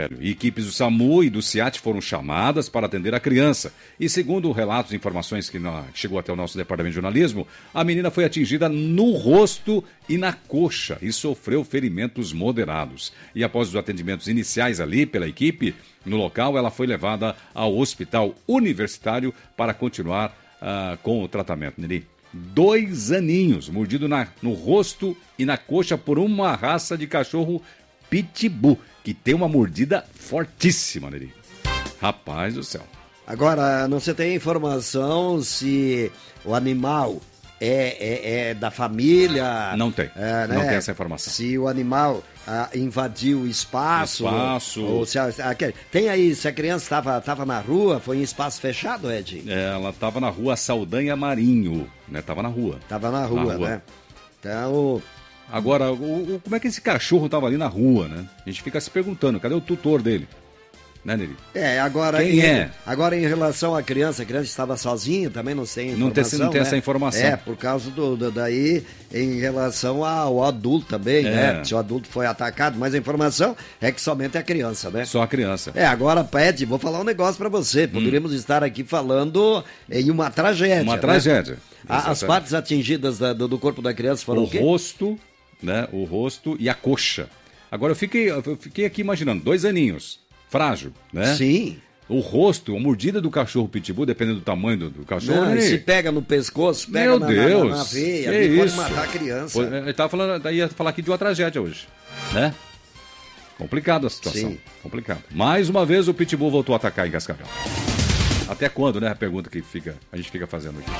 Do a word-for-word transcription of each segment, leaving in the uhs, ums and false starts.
Equipes do SAMU e do SEAT foram chamadas para atender a criança. E segundo relatos e informações que chegou até o nosso departamento de jornalismo, a menina foi atingida no rosto e na coxa e sofreu ferimentos moderados. E após os atendimentos iniciais ali pela equipe, no local ela foi levada ao hospital universitário para continuar uh, com o tratamento. Neri, dois aninhos, mordido na, no rosto e na coxa por uma raça de cachorro pitbull, que tem uma mordida fortíssima, Neri. Rapaz do céu. Agora, não se tem informação se o animal é, é, é da família. Não tem, é, né? Não tem essa informação. Se o animal ah, invadiu o espaço. Espaço. Ou se a, a, tem aí, se a criança estava tava na rua, foi em espaço fechado, Ed? Ela estava na rua Saldanha Marinho, né? Estava na rua. Estava na rua, na rua, né? Então... Agora, o, o, como é que esse cachorro estava ali na rua, né? A gente fica se perguntando, cadê o tutor dele? Né, Neri? É, agora... Quem em, é? Agora, em relação à criança, a criança estava sozinha, também não tem informação, Não tem, não tem né? essa informação. É, por causa do, do... Daí, em relação ao adulto também, é. né? Se o adulto foi atacado, mas a informação é que somente a criança, né? Só a criança. É, agora, Pet, vou falar um negócio pra você. Poderíamos hum. estar aqui falando em uma tragédia. Uma né? tragédia. As partes atingidas da, do, do corpo da criança foram o, o quê? rosto... Né, o rosto e a coxa. Agora eu fiquei, eu fiquei aqui imaginando, dois aninhos, frágil, né? Sim. O rosto, a mordida do cachorro pitbull, dependendo do tamanho do, do cachorro. Não, ele... se pega no pescoço, pega Meu na, Deus, na, na veia, que ali isso? Pode matar a criança. Pô, ele tava falando, ia falar aqui de uma tragédia hoje, né? Complicada a situação, Sim. complicado. Mais uma vez o pitbull voltou a atacar em Cascavel. Até quando, né? A pergunta que fica, a gente fica fazendo aqui.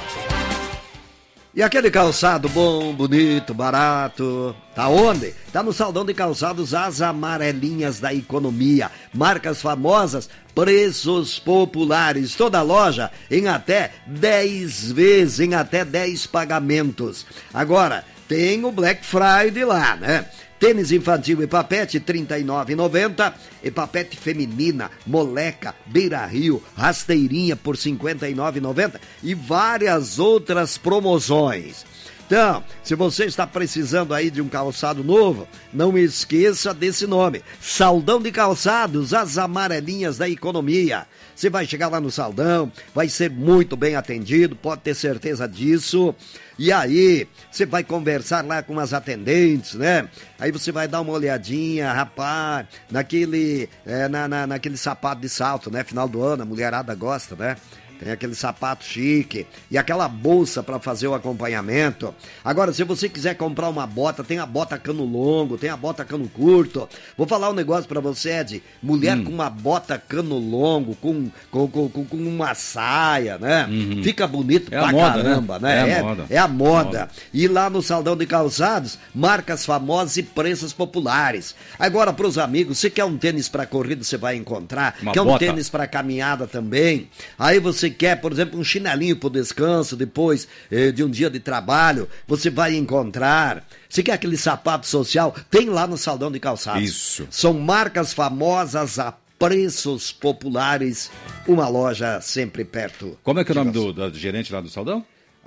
E aquele calçado bom, bonito, barato, tá onde? Tá no Saldão de Calçados As Amarelinhas da Economia. Marcas famosas, preços populares. Toda loja em até dez vezes, em até dez pagamentos. Agora, tem o Black Friday lá, né? Tênis infantil e papete, trinta e nove reais e noventa centavos. E papete feminina, moleca, beira-rio, rasteirinha por cinquenta e nove reais e noventa centavos. E várias outras promoções. Então, se você está precisando aí de um calçado novo, não esqueça desse nome. Saldão de Calçados, As Amarelinhas da Economia. Você vai chegar lá no Saldão, vai ser muito bem atendido, pode ter certeza disso. E aí, você vai conversar lá com as atendentes, né? Aí você vai dar uma olhadinha, rapaz, naquele, é, na, na, naquele sapato de salto, né? Final do ano, a mulherada gosta, né? Tem aquele sapato chique e aquela bolsa para fazer o acompanhamento. Agora, se você quiser comprar uma bota, tem a bota cano longo, tem a bota cano curto. Vou falar um negócio para você, Ed. Mulher hum. com uma bota cano longo, com, com, com, com uma saia, né? Uhum. Fica bonito é pra moda, caramba, né? né? É, é, a moda. É a moda. moda. E lá no Saldão de Calçados, marcas famosas e preços populares. Agora, pros amigos, você quer um tênis para corrida, você vai encontrar. Uma quer um bota. tênis para caminhada também. Aí você quer, por exemplo, um chinelinho para o descanso depois eh, de um dia de trabalho, você vai encontrar. Se quer aquele sapato social, tem lá no Saldão de Calçados. Isso. São marcas famosas a preços populares, uma loja sempre perto. Como é que é o nome do, do gerente lá do Saldão?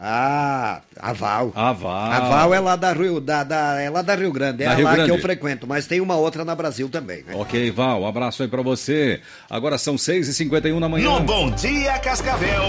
Ah, a Val. A Val. A Val é lá da Rio, da, da, é lá da Rio Grande, é da Rio lá Grande. que eu frequento, mas tem uma outra na Brasil também, né? Ok, Val, um abraço aí pra você. Agora são seis e cinquenta e um da manhã. No Bom Dia Cascavel,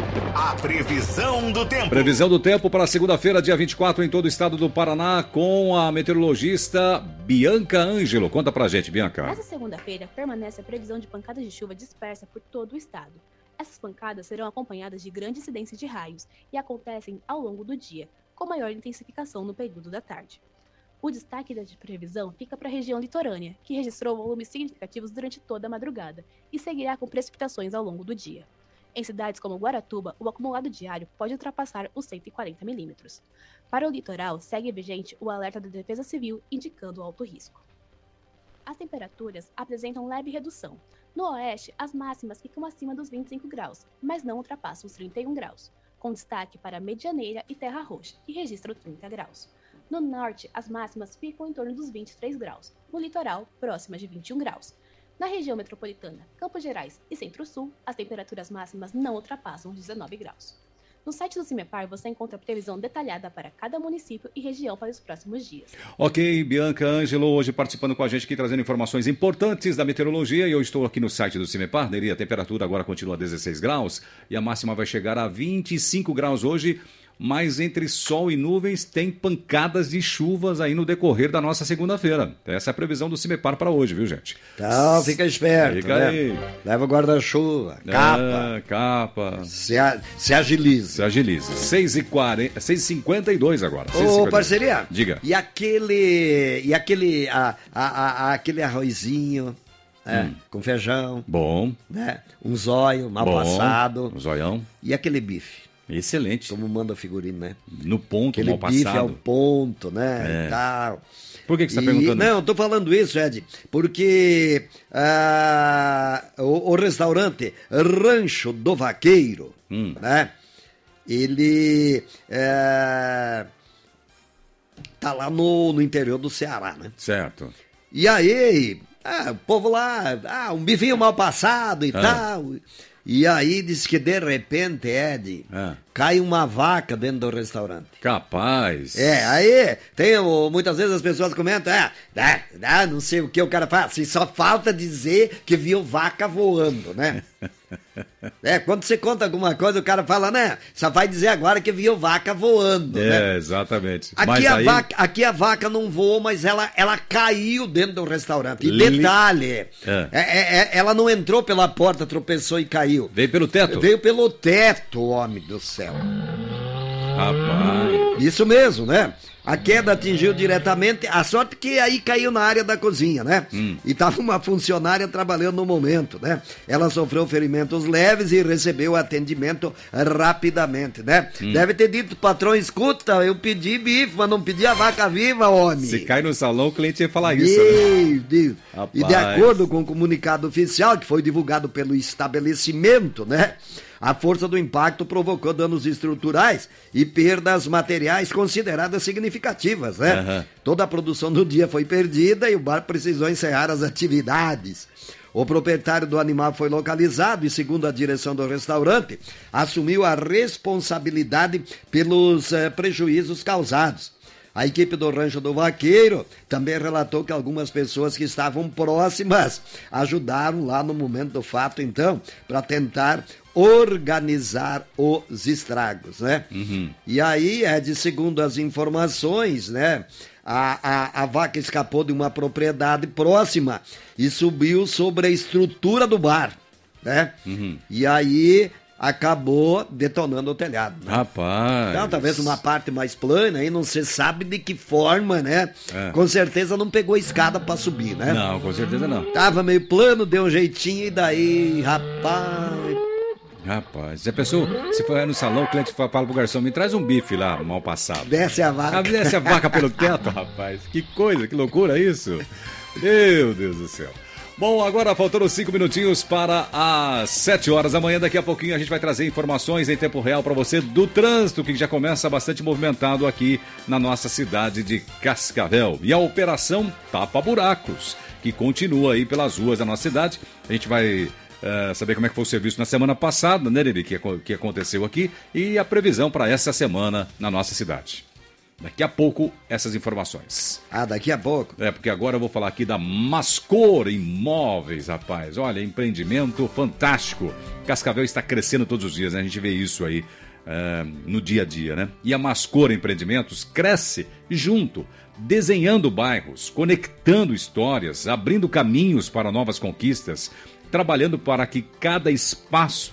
a previsão do tempo. Previsão do tempo para segunda-feira, dia vinte e quatro, em todo o estado do Paraná, com a meteorologista Bianca Ângelo. Conta pra gente, Bianca. Nessa segunda-feira, permanece a previsão de pancadas de chuva dispersa por todo o estado. Essas pancadas serão acompanhadas de grande incidência de raios e acontecem ao longo do dia, com maior intensificação no período da tarde. O destaque da previsão fica para a região litorânea, que registrou volumes significativos durante toda a madrugada e seguirá com precipitações ao longo do dia. Em cidades como Guaratuba, o acumulado diário pode ultrapassar os cento e quarenta milímetros. Para o litoral, segue vigente o alerta da Defesa Civil, indicando alto risco. As temperaturas apresentam leve redução. No oeste, as máximas ficam acima dos vinte e cinco graus, mas não ultrapassam os trinta e um graus, com destaque para Medianeira e Terra Roxa, que registram trinta graus. No norte, as máximas ficam em torno dos vinte e três graus, no litoral, próximas de vinte e um graus. Na região metropolitana, Campos Gerais e Centro-Sul, as temperaturas máximas não ultrapassam os dezenove graus. No site do CIMEPAR você encontra a previsão detalhada para cada município e região para os próximos dias. Ok, Bianca Ângelo, hoje participando com a gente aqui, trazendo informações importantes da meteorologia. E eu estou aqui no site do CIMEPAR, Neri, a temperatura agora continua a dezesseis graus e a máxima vai chegar a vinte e cinco graus hoje. Mas entre sol e nuvens tem pancadas de chuvas aí no decorrer da nossa segunda-feira. Essa é a previsão do CIMEPAR para hoje, viu, gente? Então, fica esperto, fica né? aí. Leva o guarda-chuva, capa. É, capa. Se, a, se agilize. Se agilize. seis e cinquenta e dois agora. Ô, parceria. Diga. E aquele, e aquele, a, a, a, aquele arrozinho, é, hum. com feijão. Bom. Né? Um zóio mal Bom. passado. Um zoião. E aquele bife. Excelente. Como manda o figurino, né? No ponto, aquele mal passado. bife ao ponto, né? É. E tal. Por que, que você está e, perguntando Não, isso? eu tô falando isso, Ed, porque ah, o, o restaurante Rancho do Vaqueiro, hum. né? Ele é, tá lá no, no interior do Ceará, né? Certo. E aí, ah, o povo lá, ah, um bifinho mal passado e ah. tal. E aí diz que de repente, Ed, ah. cai uma vaca dentro do restaurante. Capaz. É, aí tem o, muitas vezes as pessoas comentam, ah, ah, ah, não sei o que o cara faz, assim, só falta dizer que viu vaca voando, né? É, quando você conta alguma coisa, o cara fala, né, só vai dizer agora que viu vaca voando, é, né? exatamente. Aqui, mas a aí... vaca, aqui a vaca não voou, mas ela, ela caiu dentro do restaurante. E Li... detalhe, é. É, é, ela não entrou pela porta, tropeçou e caiu. Veio pelo teto? Veio pelo teto, homem do céu. Rapaz. Isso mesmo, né? A queda atingiu diretamente, a sorte que aí caiu na área da cozinha, né? Hum. E tava uma funcionária trabalhando no momento, né? Ela sofreu ferimentos leves e recebeu atendimento rapidamente, né? Hum. Deve ter dito, patrão, escuta, eu pedi bife, mas não pedi a vaca viva, homem. Se cai no salão, o cliente ia falar isso, Meu né? Deus. Rapaz. E de acordo com o comunicado oficial, que foi divulgado pelo estabelecimento, né? A força do impacto provocou danos estruturais e perdas materiais consideradas significativas, né? Uhum. Toda a produção do dia foi perdida e o bar precisou encerrar as atividades. O proprietário do animal foi localizado e, segundo a direção do restaurante, assumiu a responsabilidade pelos eh, prejuízos causados. A equipe do Rancho do Vaqueiro também relatou que algumas pessoas que estavam próximas ajudaram lá no momento do fato, então, para tentar organizar os estragos, né? Uhum. E aí, Ed, segundo as informações, né, a, a, a vaca escapou de uma propriedade próxima e subiu sobre a estrutura do bar, né? Uhum. E aí acabou detonando o telhado. Né? Rapaz. Então, talvez uma parte mais plana, aí não se sabe de que forma, né? É. Com certeza não pegou escada pra subir, né? Não, com certeza não. Tava meio plano, deu um jeitinho e daí, rapaz... Rapaz, já pensou? Se for no salão, o cliente fala pro garçom, me traz um bife lá, mal passado. Desce a vaca. Ah, desce a vaca pelo teto, rapaz. Que coisa, que loucura isso. Meu Deus do céu. Bom, agora faltando cinco minutinhos para as sete horas da manhã. Daqui a pouquinho a gente vai trazer informações em tempo real para você do trânsito, que já começa bastante movimentado aqui na nossa cidade de Cascavel. E a operação Tapa Buracos, que continua aí pelas ruas da nossa cidade. A gente vai... Uh, saber como é que foi o serviço na semana passada, né, Lili, que, que aconteceu aqui, e a previsão para essa semana na nossa cidade. Daqui a pouco, essas informações. Ah, daqui a pouco? É, porque agora eu vou falar aqui da Mascor Imóveis, rapaz. Olha, empreendimento fantástico. Cascavel está crescendo todos os dias, né? A gente vê isso aí uh, no dia a dia, né? E a Mascor Empreendimentos cresce junto, desenhando bairros, conectando histórias, abrindo caminhos para novas conquistas, trabalhando para que cada espaço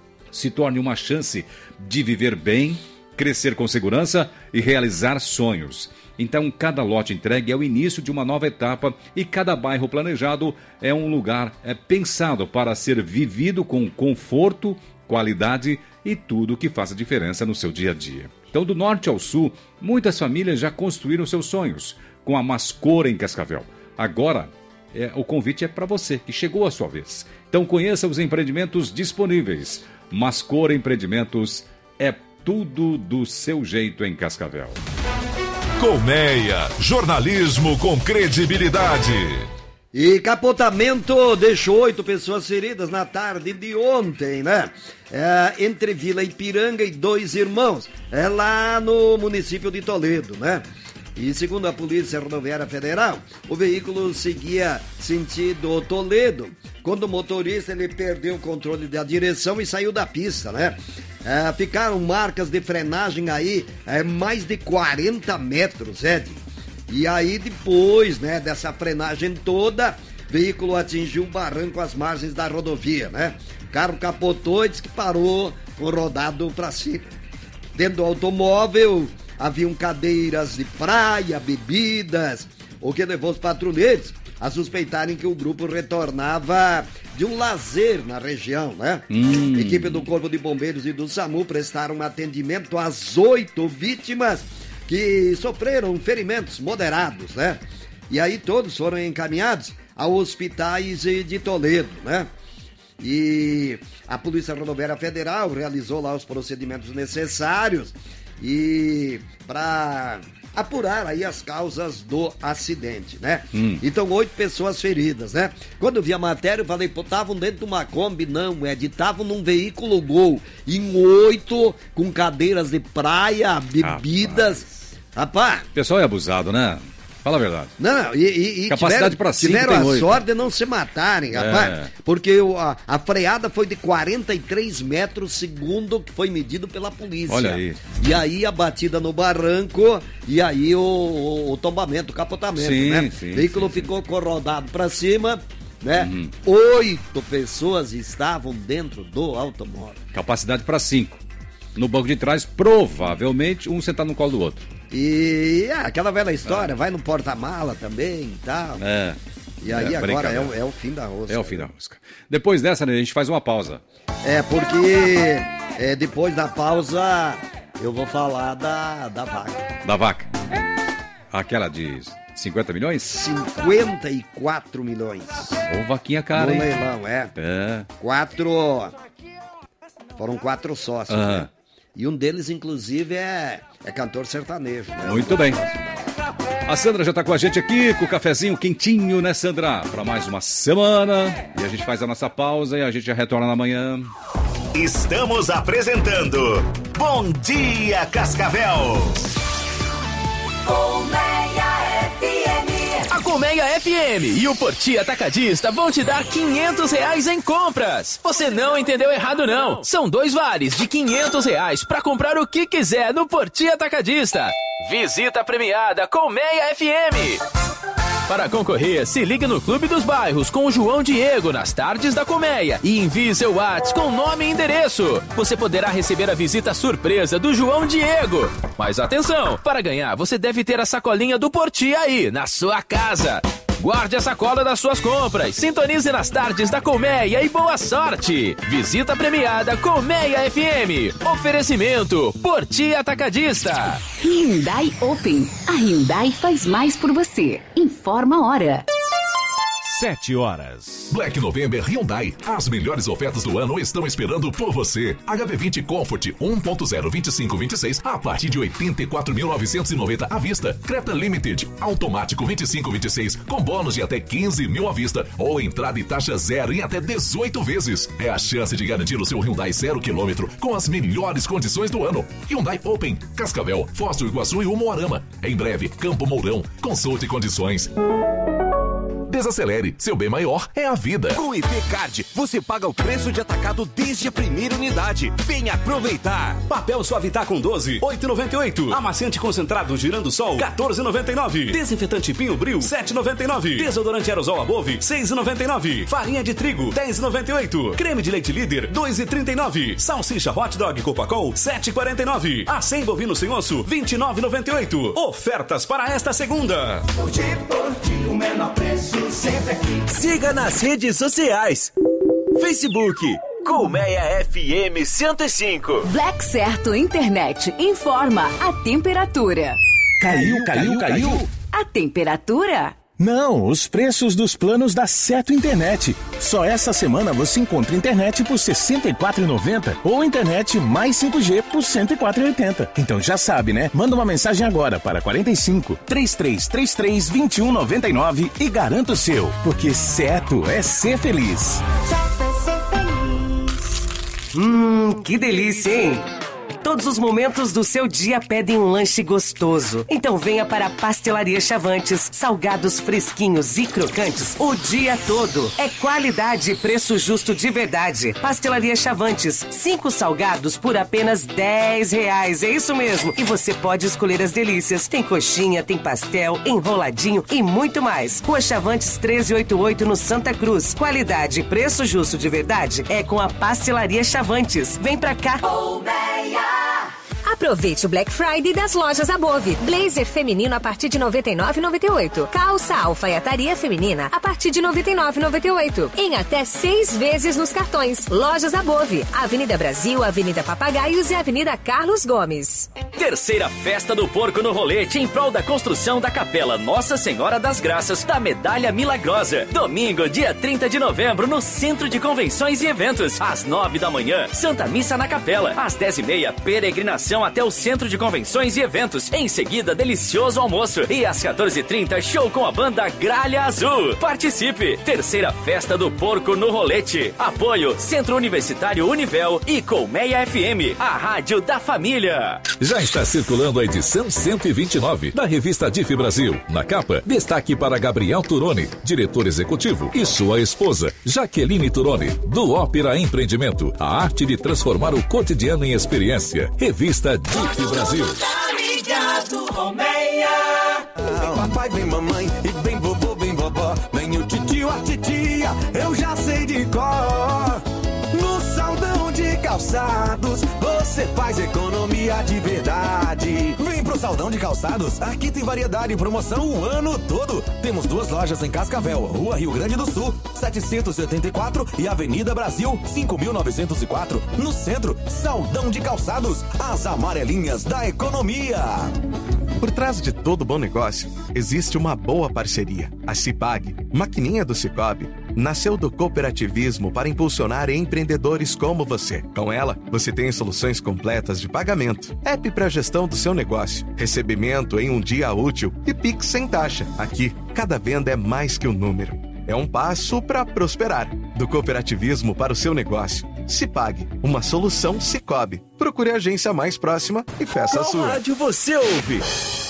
se torne uma chance de viver bem, crescer com segurança e realizar sonhos. Então, cada lote entregue é o início de uma nova etapa e cada bairro planejado é um lugar é, pensado para ser vivido com conforto, qualidade e tudo que faça diferença no seu dia a dia. Então, do norte ao sul, muitas famílias já construíram seus sonhos com a Mascor em Cascavel. Agora, É, o convite é para você, que chegou a sua vez. Então conheça os empreendimentos disponíveis. Mascor Empreendimentos é tudo do seu jeito em Cascavel. Colmeia, jornalismo com credibilidade. E capotamento deixou oito pessoas feridas na tarde de ontem, né? É, entre Vila Ipiranga e Dois Irmãos, é lá no município de Toledo, né? E segundo a Polícia Rodoviária Federal, o veículo seguia sentido Toledo, quando o motorista ele perdeu o controle da direção e saiu da pista, né? É, ficaram marcas de frenagem aí, é, mais de quarenta metros, Ed. E aí depois, né, dessa frenagem toda, o veículo atingiu um barranco às margens da rodovia, né? O carro capotou e disse que parou com rodado para cima. Dentro do automóvel haviam cadeiras de praia, bebidas, o que levou os patrulheiros a suspeitarem que o grupo retornava de um lazer na região, né? Hum. A equipe do Corpo de Bombeiros e do SAMU prestaram atendimento às oito vítimas que sofreram ferimentos moderados, né? E aí todos foram encaminhados a hospitais de Toledo, né? E a Polícia Rodoviária Federal realizou lá os procedimentos necessários e para apurar aí as causas do acidente, né? Hum. Então, oito pessoas feridas, né? Quando eu vi a matéria, eu falei, pô, estavam dentro de uma Kombi, não, Ed, estavam num veículo Gol, em oito, com cadeiras de praia, bebidas. Rapaz. O pessoal é abusado, né? Fala a verdade. Não, e, e, e capacidade tiveram, cinco, tiveram a oito. sorte de não se matarem, rapaz. É. Porque a, a freada foi de quarenta e três metros, segundo que foi medido pela polícia. Olha aí. E aí a batida no barranco, e aí o, o, o tombamento, o capotamento, sim, né? Sim, o veículo sim, ficou corrodado pra cima, né? Uhum. Oito pessoas estavam dentro do automóvel. Capacidade para cinco. No banco de trás, provavelmente, um sentado no colo do outro. E é, aquela velha história, é. vai no porta-mala também e tal. É. E aí é, agora é o, é o fim da rosca. É o fim da rosca. Depois dessa, né, a gente faz uma pausa. É, porque é, depois da pausa eu vou falar da, da vaca. Da vaca. Aquela de cinquenta milhões? cinquenta e quatro milhões. Ô, vaquinha cara, hein? No leilão, é. É. Quatro... Foram quatro sócios, uhum. né? E um deles, inclusive, é, é cantor sertanejo. Né? Muito bem. A Sandra já está com a gente aqui, com o cafezinho quentinho, né, Sandra? Para mais uma semana. E a gente faz a nossa pausa e a gente já retorna na manhã. Estamos apresentando Bom Dia Cascavel. Colmeia F M. A Colmeia F M e o Porti Atacadista vão te dar quinhentos reais em compras. Você não entendeu errado, não. São dois vales de quinhentos reais para comprar o que quiser no Porti Atacadista. Visita premiada Colmeia F M. Para concorrer, se ligue no Clube dos Bairros com o João Diego nas tardes da Colmeia e envie seu WhatsApp com nome e endereço. Você poderá receber a visita surpresa do João Diego. Mas atenção, para ganhar você deve ter a sacolinha do Porti aí, na sua casa. Guarde a sacola das suas compras, sintonize nas tardes da Colmeia e boa sorte! Visita premiada Colmeia F M. Oferecimento Porti Atacadista. Hyundai Open. A Hyundai faz mais por você. Informa a hora. Sete horas. Black November Hyundai. As melhores ofertas do ano estão esperando por você. H B vinte Comfort um ponto zero vinte e cinco vinte e seis a partir de oitenta e quatro mil novecentos e noventa à vista. Creta Limited automático vinte e cinco vinte e seis com bônus de até quinze mil à vista ou entrada e taxa zero em até dezoito vezes. É a chance de garantir o seu Hyundai zero quilômetro com as melhores condições do ano. Hyundai Open, Cascavel, Foz do Iguaçu e Umuarama. Em breve, Campo Mourão. Consulte condições. Desacelere, seu bem maior é a vida. Com o I P Card, você paga o preço de atacado desde a primeira unidade. Venha aproveitar. Papel Suavitar com doze, oito reais e noventa e oito centavos. Amaciante concentrado Girando Sol, quatorze reais e noventa e nove centavos. Desinfetante Pinho Bril, sete reais e noventa e nove centavos. Desodorante Aerosol Above, seis reais e noventa e nove centavos. Farinha de trigo, dez reais e noventa e oito centavos. Creme de leite líder, dois reais e trinta e nove centavos. Salsicha Hot Dog Copacol, sete reais e quarenta e nove centavos. Acém bovino sem osso, vinte e nove reais e noventa e oito centavos. Ofertas para esta segunda. Porti, Porti, o menor preço sempre aqui. Siga nas redes sociais. Facebook, Colmeia F M cento e cinco. Black Certo Internet informa a temperatura. Caiu, caiu, caiu. A temperatura Não, os preços dos planos da Seto Internet. Só essa semana você encontra internet por sessenta e quatro reais e noventa centavos ou internet mais cinco G por cento e quatro reais e oitenta centavos. Então já sabe, né? Manda uma mensagem agora para quarenta e cinco, trinta e três trinta e três, vinte e um noventa e nove e garanta o seu, porque Seto é ser feliz. Hum, que delícia, hein? Todos os momentos do seu dia pedem um lanche gostoso. Então venha para a Pastelaria Chavantes. Salgados fresquinhos e crocantes o dia todo. É qualidade e preço justo de verdade. Pastelaria Chavantes. Cinco salgados por apenas dez reais. É isso mesmo. E você pode escolher as delícias. Tem coxinha, tem pastel, enroladinho e muito mais. Rua Chavantes trezentos e oitenta e oito no Santa Cruz. Qualidade e preço justo de verdade é com a Pastelaria Chavantes. Vem pra cá. Colmeia. Aproveite o Black Friday das lojas Above. Blazer feminino a partir de noventa e nove reais e noventa e oito centavos. Calça alfaiataria feminina a partir de noventa e nove reais e noventa e oito centavos. Em até seis vezes nos cartões. Lojas Above. Avenida Brasil, Avenida Papagaios e Avenida Carlos Gomes. Terceira Festa do Porco no Rolete em prol da construção da Capela Nossa Senhora das Graças da Medalha Milagrosa. Domingo, dia trinta de novembro, no Centro de Convenções e Eventos. Às nove da manhã, Santa Missa na Capela. Às dez e meia, peregrinação até o Centro de Convenções e Eventos. Em seguida, delicioso almoço. E às quatorze e trinta, show com a banda Gralha Azul. Participe! Terceira Festa do Porco no Rolete. Apoio Centro Universitário Univel e Colmeia F M, a rádio da família. Já está circulando a edição cento e vinte e nove da revista D I F Brasil. Na capa, destaque para Gabriel Turoni, diretor executivo, e sua esposa, Jaqueline Turoni, do Ópera Empreendimento. A arte de transformar o cotidiano em experiência. Revista D I F Brasil. Tá ligado, Colmeia. Vem papai, vem mamãe, e vem vovô, vem vovó. Vem o titio, a titia, eu já sei de cor. No Saldão de Calçados, você faz economia de verdade. Vem pro Saldão de Calçados, aqui tem variedade e promoção o ano todo. Temos duas lojas em Cascavel, Rua Rio Grande do Sul, setecentos e setenta e quatro e Avenida Brasil, cinco mil novecentos e quatro. No centro, Saldão de Calçados, as amarelinhas da economia. Por trás de todo bom negócio, existe uma boa parceria. A Cipag, maquininha do Cicobi, nasceu do cooperativismo para impulsionar empreendedores como você. Com ela, você tem soluções completas de pagamento, app para gestão do seu negócio, recebimento em um dia útil e Pix sem taxa. Aqui, cada venda é mais que um número. É um passo para prosperar. Do cooperativismo para o seu negócio. Cipag, uma solução Cicobi. Procure a agência mais próxima e peça a sua. Qual rádio você ouve?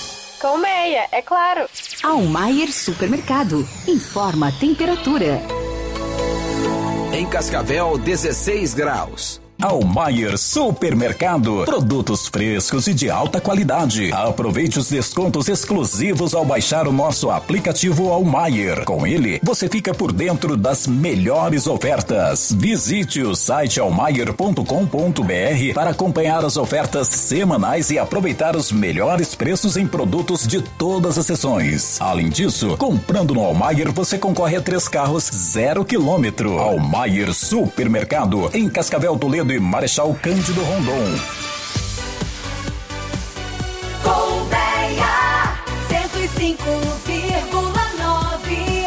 Colmeia, é claro. Almaier Supermercado. Informa a temperatura. Em Cascavel, dezesseis graus. Almaier Supermercado. Produtos frescos e de alta qualidade. Aproveite os descontos exclusivos ao baixar o nosso aplicativo Almaier. Com ele, você fica por dentro das melhores ofertas. Visite o site almaier ponto com ponto br para acompanhar as ofertas semanais e aproveitar os melhores preços em produtos de todas as seções. Além disso, comprando no Almaier, você concorre a três carros zero quilômetro. Almaier Supermercado. Em Cascavel, Toledo e Marechal Cândido Rondon. Colmeia cento e cinco vírgula nove.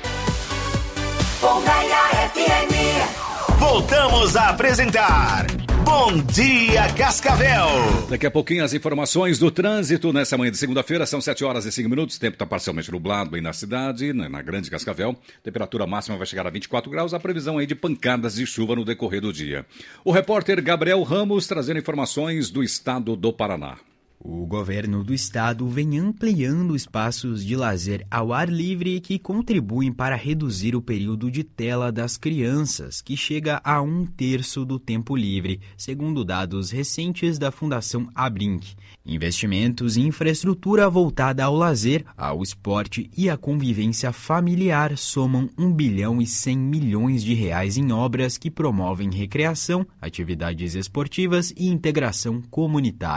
Colmeia F M. Voltamos a apresentar Bom Dia Cascavel. Daqui a pouquinho as informações do trânsito nessa manhã de segunda-feira, são sete horas e cinco minutos, o tempo está parcialmente nublado aí na cidade, na, na Grande Cascavel, temperatura máxima vai chegar a vinte e quatro graus, a previsão aí de pancadas de chuva no decorrer do dia. O repórter Gabriel Ramos trazendo informações do estado do Paraná. O governo do estado vem ampliando espaços de lazer ao ar livre que contribuem para reduzir o período de tela das crianças, que chega a um terço do tempo livre, segundo dados recentes da Fundação Abrinq. Investimentos em infraestrutura voltada ao lazer, ao esporte e à convivência familiar somam um bilhão e cem milhões de reais em obras que promovem recreação, atividades esportivas e integração comunitária.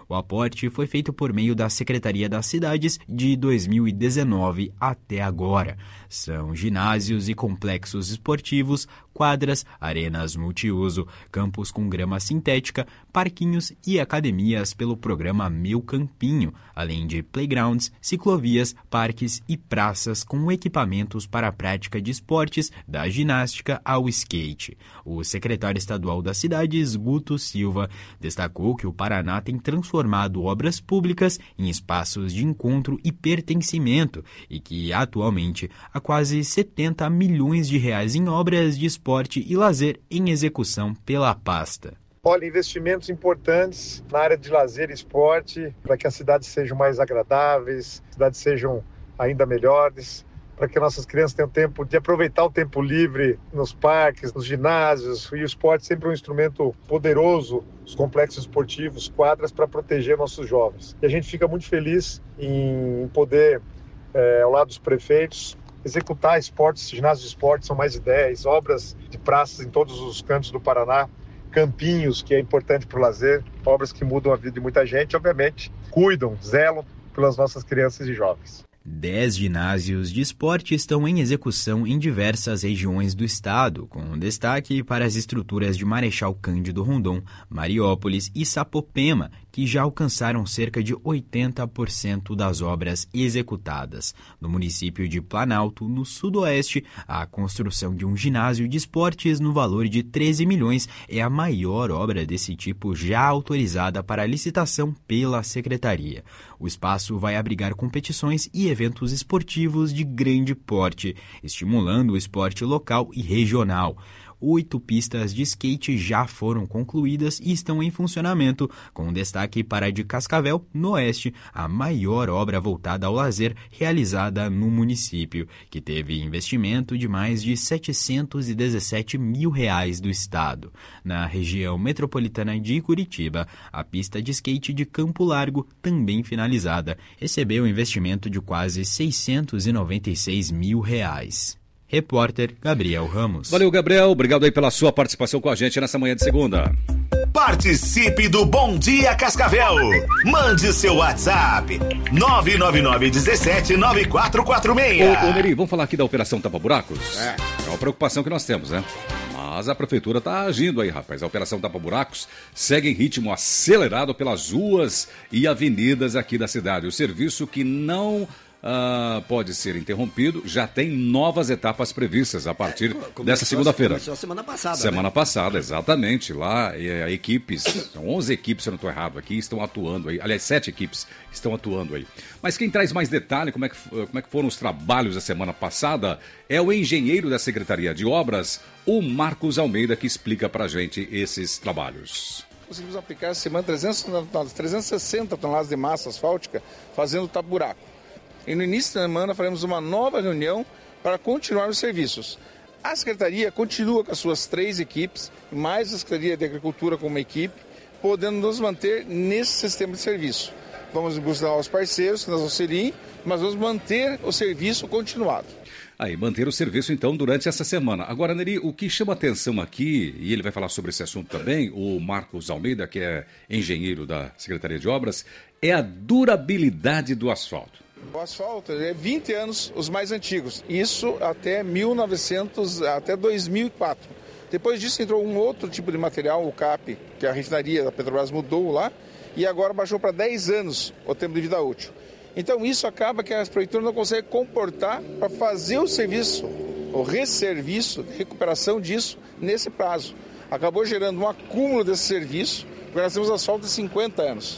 O aporte foi feito por meio da Secretaria das Cidades de dois mil e dezenove até agora. São ginásios e complexos esportivos, quadras, arenas multiuso, campos com grama sintética, parquinhos e academias pelo programa Meu Campinho, além de playgrounds, ciclovias, parques e praças com equipamentos para a prática de esportes, da ginástica ao skate. O secretário estadual das Cidades, Guto Silva, destacou que o Paraná tem transformado obras públicas em espaços de encontro e pertencimento e que, atualmente, há quase setenta milhões de reais em obras de esporte e lazer em execução pela pasta. Olha, investimentos importantes na área de lazer e esporte, para que as cidades sejam mais agradáveis, as cidades sejam ainda melhores, para que nossas crianças tenham tempo de aproveitar o tempo livre nos parques, nos ginásios, e o esporte sempre é um instrumento poderoso, os complexos esportivos, quadras, para proteger nossos jovens. E a gente fica muito feliz em poder, é, ao lado dos prefeitos, executar esportes, ginásios de esporte, são mais de dez, obras de praças em todos os cantos do Paraná, campinhos, que é importante para o lazer, obras que mudam a vida de muita gente, obviamente, cuidam, zelam pelas nossas crianças e jovens. Dez ginásios de esporte estão em execução em diversas regiões do estado, com destaque para as estruturas de Marechal Cândido Rondon, Mariópolis e Sapopema, que já alcançaram cerca de oitenta por cento das obras executadas. No município de Planalto, no sudoeste, a construção de um ginásio de esportes no valor de treze milhões é a maior obra desse tipo já autorizada para licitação pela Secretaria. O espaço vai abrigar competições e eventos esportivos de grande porte, estimulando o esporte local e regional. Oito pistas de skate já foram concluídas e estão em funcionamento, com destaque para a de Cascavel, no oeste, a maior obra voltada ao lazer realizada no município, que teve investimento de mais de setecentos e dezessete mil reais do estado. Na região metropolitana de Curitiba, a pista de skate de Campo Largo, também finalizada, recebeu investimento de quase seiscentos e noventa e seis mil reais. Repórter Gabriel Ramos. Valeu, Gabriel. Obrigado aí pela sua participação com a gente nessa manhã de segunda. Participe do Bom Dia Cascavel. Mande seu WhatsApp nove nove nove um sete nove quatro quatro seis. Ô, ô Neri, vamos falar aqui da Operação Tapa Buracos? É. É uma preocupação que nós temos, né? Mas a prefeitura está agindo aí, rapaz. A Operação Tapa Buracos segue em ritmo acelerado pelas ruas e avenidas aqui da cidade. O serviço que não... Uh, pode ser interrompido, já tem novas etapas previstas a partir é, dessa segunda-feira. Começou a semana passada. Semana né? passada, exatamente. Lá, e, a equipes, são onze equipes, se eu não estou errado aqui, estão atuando aí. Aliás, sete equipes estão atuando aí. Mas quem traz mais detalhe, como é que, como é que foram os trabalhos da semana passada, é o engenheiro da Secretaria de Obras, o Marcos Almeida, que explica pra gente esses trabalhos. Conseguimos aplicar essa semana trezentas e sessenta toneladas de massa asfáltica fazendo tapa-buraco. E no início da semana faremos uma nova reunião para continuar os serviços. A Secretaria continua com as suas três equipes, mais a Secretaria de Agricultura como equipe, podendo nos manter nesse sistema de serviço. Vamos buscar os parceiros que nos auxiliem, mas vamos manter o serviço continuado. Aí, manter o serviço, então, durante essa semana. Agora, Neri, o que chama atenção aqui, e ele vai falar sobre esse assunto também, o Marcos Almeida, que é engenheiro da Secretaria de Obras, é a durabilidade do asfalto. O asfalto é vinte anos os mais antigos, isso até mil e novecentos, até dois mil e quatro. Depois disso entrou um outro tipo de material, o C A P, que a refinaria da Petrobras mudou lá, e agora baixou para dez anos o tempo de vida útil. Então isso acaba que a prefeitura não consegue comportar para fazer o serviço, o resserviço, recuperação disso nesse prazo. Acabou gerando um acúmulo desse serviço, porque nós temos asfalto de cinquenta anos.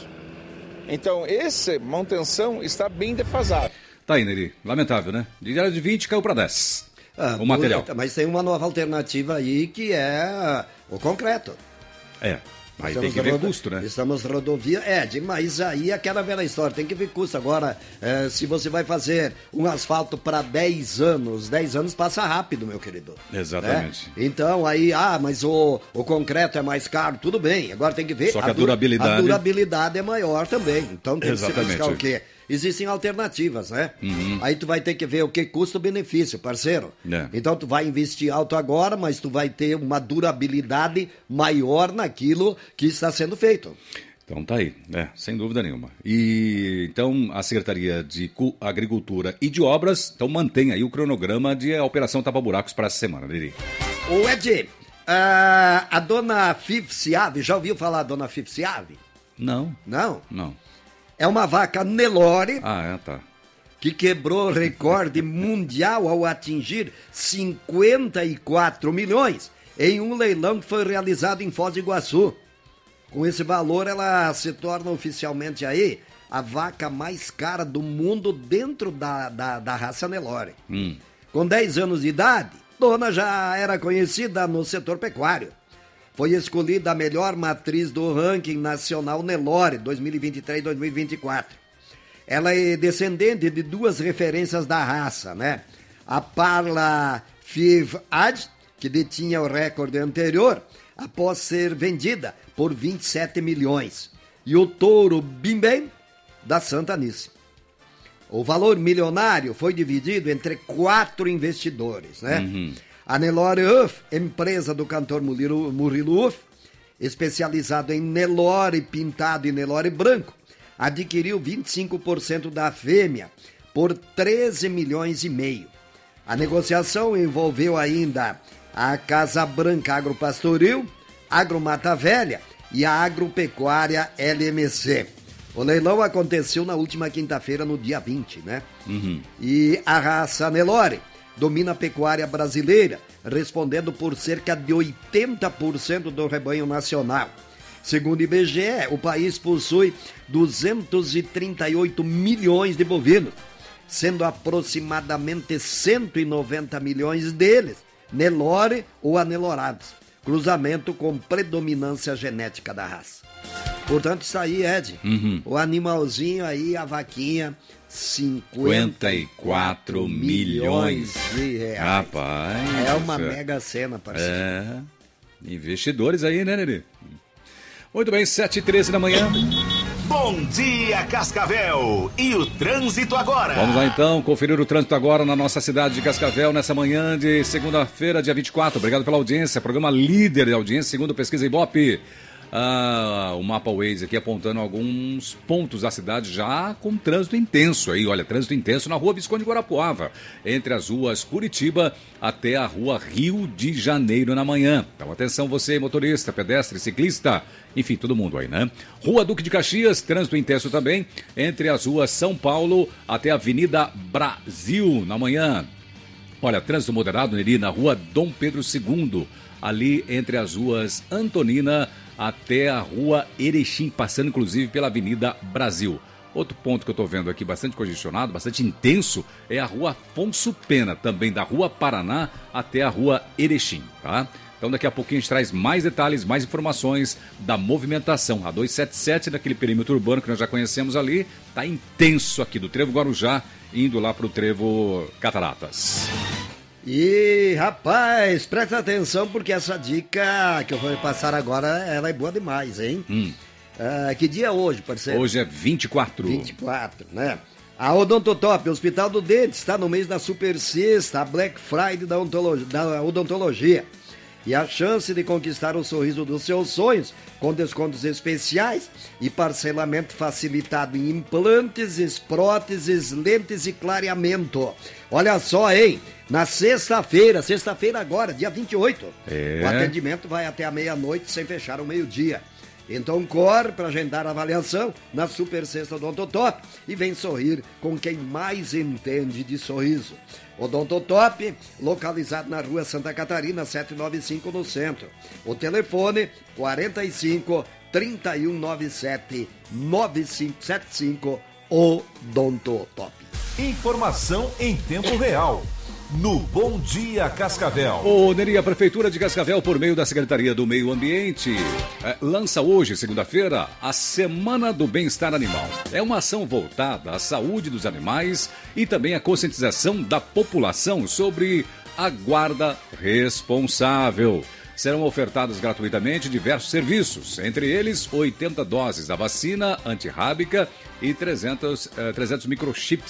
Então, essa manutenção está bem defasada. Tá aí, Neri. Lamentável, né? De era de vinte caiu para dez. Ah, o material. Mas tem uma nova alternativa aí que é o concreto. É. Aí tem que ver rodo... custo, né? Estamos rodovia, é, mas aí aquela velha história, tem que ver custo. Agora, é, se você vai fazer um asfalto para dez anos, dez anos passa rápido, meu querido. Exatamente. Né? Então, aí, ah, mas o, o concreto é mais caro, tudo bem. Agora tem que ver... Só que a, a durabilidade... A durabilidade é maior também. Então tem Exatamente. que se buscar o quê? Existem alternativas, né? Uhum. Aí tu vai ter que ver o que custa o benefício, parceiro. É. Então tu vai investir alto agora, mas tu vai ter uma durabilidade maior naquilo que está sendo feito. Então tá aí, né? Sem dúvida nenhuma. E então a Secretaria de Agricultura e de Obras então mantém aí o cronograma de Operação Tapa Buracos para essa semana, Lili. Ô Ed, a, a dona Fifciave, já ouviu falar da dona Fifciave? Não. Não? Não. É uma vaca Nelore. Ah, é, tá. Que quebrou recorde mundial ao atingir cinquenta e quatro milhões em um leilão que foi realizado em Foz do Iguaçu. Com esse valor, ela se torna oficialmente aí a vaca mais cara do mundo dentro da, da, da raça Nelore. Hum. Com dez anos de idade, dona já era conhecida no setor pecuário. Foi escolhida a melhor matriz do ranking nacional Nelore dois mil e vinte e três dois mil e vinte e quatro. Ela é descendente de duas referências da raça, né? A Parla Fiv Ad, que detinha o recorde anterior, após ser vendida por vinte e sete milhões. E o touro Bimbem, da Santa Anice. O valor milionário foi dividido entre quatro investidores, né? Uhum. A Nelore Uff, empresa do cantor Murilo, Murilo Uff, especializado em Nelore pintado e Nelore branco, adquiriu vinte e cinco por cento da fêmea por treze milhões e meio. A negociação envolveu ainda a Casa Branca Agropastoril, Agromata Velha e a Agropecuária L M C. O leilão aconteceu na última quinta-feira, no dia vinte, né? Uhum. E a raça Nelore domina a pecuária brasileira, respondendo por cerca de oitenta por cento do rebanho nacional. Segundo o I B G E, o país possui duzentos e trinta e oito milhões de bovinos, sendo aproximadamente cento e noventa milhões deles Nelore ou anelorados, cruzamento com predominância genética da raça. Portanto, isso aí, Ed, uhum. o animalzinho aí, a vaquinha, cinquenta e quatro milhões de reais. Rapaz. É uma é. mega cena, parceiro. É. Investidores aí, né, Nenê? Muito bem, sete e treze da manhã. Bom dia, Cascavel. E o trânsito agora? Vamos lá então, conferir o trânsito agora na nossa cidade de Cascavel, nessa manhã de segunda-feira, dia vinte e quatro. Obrigado pela audiência. Programa líder de audiência, segundo pesquisa Ibope. Ah, o mapa Waze aqui apontando alguns pontos da cidade já com trânsito intenso aí, olha, trânsito intenso na rua Visconde Guarapuava, entre as ruas Curitiba até a rua Rio de Janeiro na manhã. Então atenção você, motorista, pedestre, ciclista, enfim, todo mundo aí, né? Rua Duque de Caxias, trânsito intenso também, entre as ruas São Paulo até a Avenida Brasil na manhã. Olha, trânsito moderado ali na rua Dom Pedro segundo, ali entre as ruas Antonina até a rua Erechim, passando inclusive pela Avenida Brasil. Outro ponto que eu estou vendo aqui bastante congestionado, bastante intenso, é a rua Afonso Pena, também da rua Paraná até a rua Erechim, tá? Então daqui a pouquinho a gente traz mais detalhes, mais informações da movimentação. A duzentos e setenta e sete, naquele perímetro urbano que nós já conhecemos ali, tá intenso aqui, do Trevo Guarujá, indo lá para o Trevo Cataratas. E, rapaz, presta atenção porque essa dica que eu vou passar agora, ela é boa demais, hein? Hum. Ah, que dia é hoje, parceiro? Hoje é vinte e quatro. vinte e quatro, né? A Odontotop, Hospital do Dente, está no mês da Super Sexta, a Black Friday da, ontologia, da odontologia. E a chance de conquistar o sorriso dos seus sonhos, com descontos especiais e parcelamento facilitado em implantes, próteses, lentes e clareamento. Olha só, hein? Na sexta-feira, sexta-feira agora, dia vinte e oito, é. O atendimento vai até a meia-noite sem fechar o meio-dia. Então corre para agendar a avaliação na Super Sexta Odontotop e vem sorrir com quem mais entende de sorriso. Odontotop, localizado na rua Santa Catarina, setecentos e noventa e cinco, no centro. O telefone quarenta e cinco, trinta e um, noventa e sete, nove cinco sete cinco, Odontotop. Informação em tempo real. No Bom Dia Cascavel. O Neri, a Prefeitura de Cascavel, por meio da Secretaria do Meio Ambiente, é, lança hoje, segunda-feira, a Semana do Bem-Estar Animal. É uma ação voltada à saúde dos animais e também à conscientização da população sobre a guarda responsável. Serão ofertados gratuitamente diversos serviços, entre eles oitenta doses da vacina antirrábica e trezentos, eh, trezentos microchips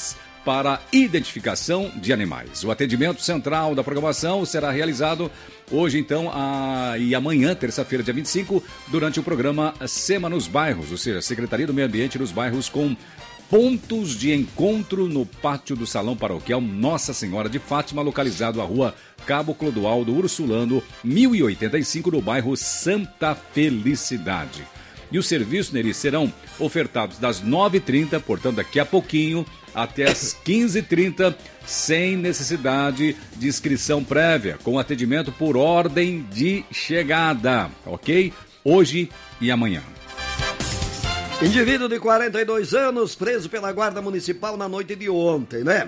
para identificação de animais. O atendimento central da programação será realizado hoje, então, a... e amanhã, terça-feira, dia vinte e cinco, durante o programa SEMA nos Bairros, ou seja, Secretaria do Meio Ambiente nos Bairros, com pontos de encontro no pátio do Salão Paroquial Nossa Senhora de Fátima, localizado à rua Cabo Clodoaldo Ursulano, mil e oitenta e cinco, no bairro Santa Felicidade. E os serviços, Neri, serão ofertados das nove e trinta, portanto daqui a pouquinho, até as quinze e trinta, sem necessidade de inscrição prévia, com atendimento por ordem de chegada, ok? Hoje e amanhã. Indivíduo de quarenta e dois anos preso pela Guarda Municipal na noite de ontem, né?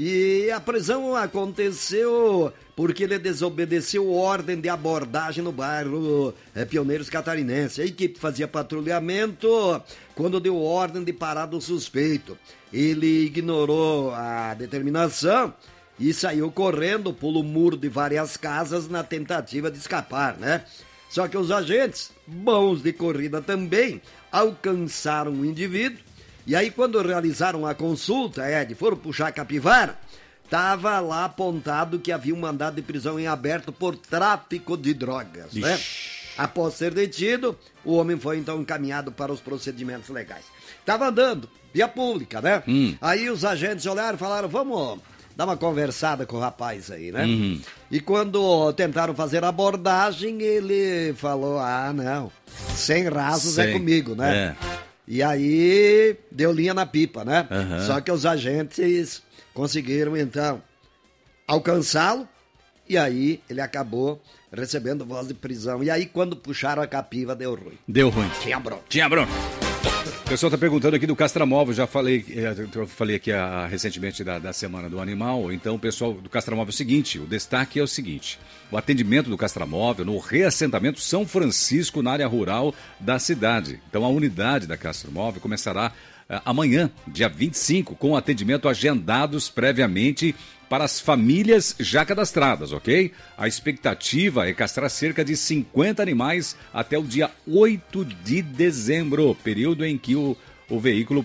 E a prisão aconteceu porque ele desobedeceu ordem de abordagem no bairro é, Pioneiros Catarinense. A equipe fazia patrulhamento quando deu ordem de parar do suspeito. Ele ignorou a determinação e saiu correndo pelo muro de várias casas na tentativa de escapar, né? Só que os agentes, bons de corrida também, alcançaram o indivíduo. E aí, quando realizaram a consulta, Ed, foram puxar a capivara, estava lá apontado que havia um mandado de prisão em aberto por tráfico de drogas, né? Após ser detido, o homem foi então encaminhado para os procedimentos legais. Estava andando, via pública, né? Hum. Aí os agentes olharam e falaram, vamos dar uma conversada com o rapaz aí, né? Uhum. E quando tentaram fazer a abordagem, ele falou, ah, não, cem rasos é comigo, né? É. E aí deu linha na pipa, né? Uhum. Só que os agentes conseguiram, então, alcançá-lo e aí ele acabou recebendo voz de prisão. E aí, quando puxaram a capiva, deu ruim. Deu ruim. Tinha bronca. Tinha bronca. O pessoal está perguntando aqui do Castramóvel, já falei, eu falei aqui a, recentemente da, da Semana do Animal, então o pessoal do Castramóvel é o seguinte, o destaque é o seguinte, o atendimento do Castramóvel no reassentamento São Francisco, na área rural da cidade. Então a unidade da Castramóvel começará uh, amanhã, dia vinte e cinco, com atendimento agendados previamente para as famílias já cadastradas, ok? A expectativa é castrar cerca de cinquenta animais até o dia oito de dezembro, período em que o, o veículo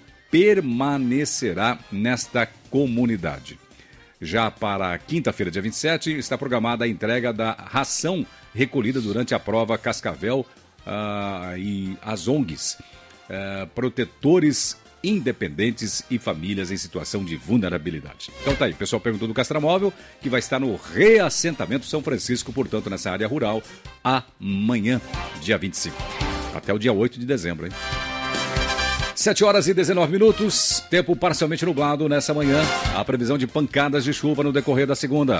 permanecerá nesta comunidade. Já para quinta-feira, dia vinte e sete, está programada a entrega da ração recolhida durante a prova Cascavel uh, e as O N Gs, uh, protetores independentes e famílias em situação de vulnerabilidade. Então tá aí, o pessoal perguntou do Castramóvel, que vai estar no reassentamento São Francisco, portanto, nessa área rural, amanhã, dia vinte e cinco. Até o dia oito de dezembro, hein? sete horas e dezenove minutos, tempo parcialmente nublado nessa manhã. A previsão de pancadas de chuva no decorrer da segunda.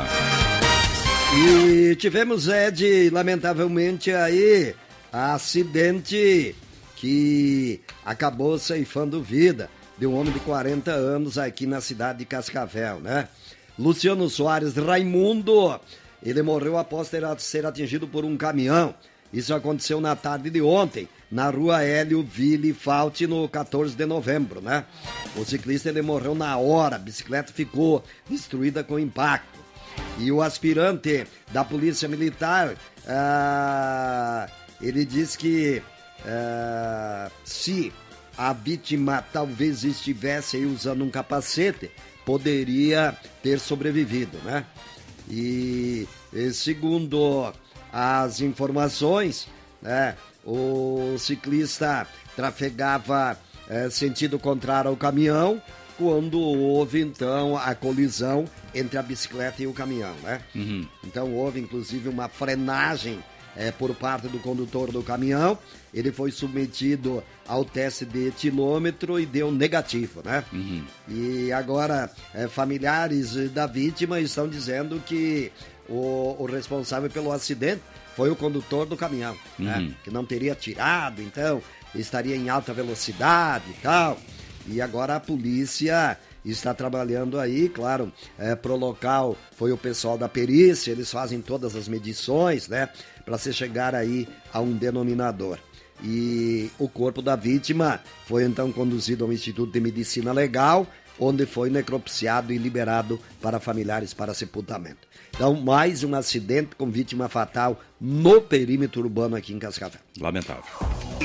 E tivemos, Ed, lamentavelmente aí, acidente que acabou ceifando vida de um homem de quarenta anos aqui na cidade de Cascavel, né? Luciano Soares Raimundo, ele morreu após ter, ser atingido por um caminhão. Isso aconteceu na tarde de ontem, na rua Hélio Ville Falte, no quatorze de novembro, né? O ciclista, ele morreu na hora, a bicicleta ficou destruída com impacto. E o aspirante da Polícia Militar, ah, ele diz que Uh, se a vítima talvez estivesse aí usando um capacete, poderia ter sobrevivido, né? E, e segundo as informações, né, o ciclista trafegava uh, sentido contrário ao caminhão, quando houve então a colisão entre a bicicleta e o caminhão, né? Uhum. Então houve inclusive uma frenagem É, por parte do condutor do caminhão. Ele foi submetido ao teste de etilômetro e deu negativo, né? Uhum. E agora, é, familiares da vítima estão dizendo que o, o responsável pelo acidente foi o condutor do caminhão, uhum. né? Que não teria tirado, então estaria em alta velocidade e tal. E agora a polícia está trabalhando aí, claro, é, pro local foi o pessoal da perícia, eles fazem todas as medições, né, para se chegar aí a um denominador. E o corpo da vítima foi então conduzido ao Instituto de Medicina Legal, onde foi necropsiado e liberado para familiares para sepultamento. Então, mais um acidente com vítima fatal no perímetro urbano aqui em Cascavel. Lamentável.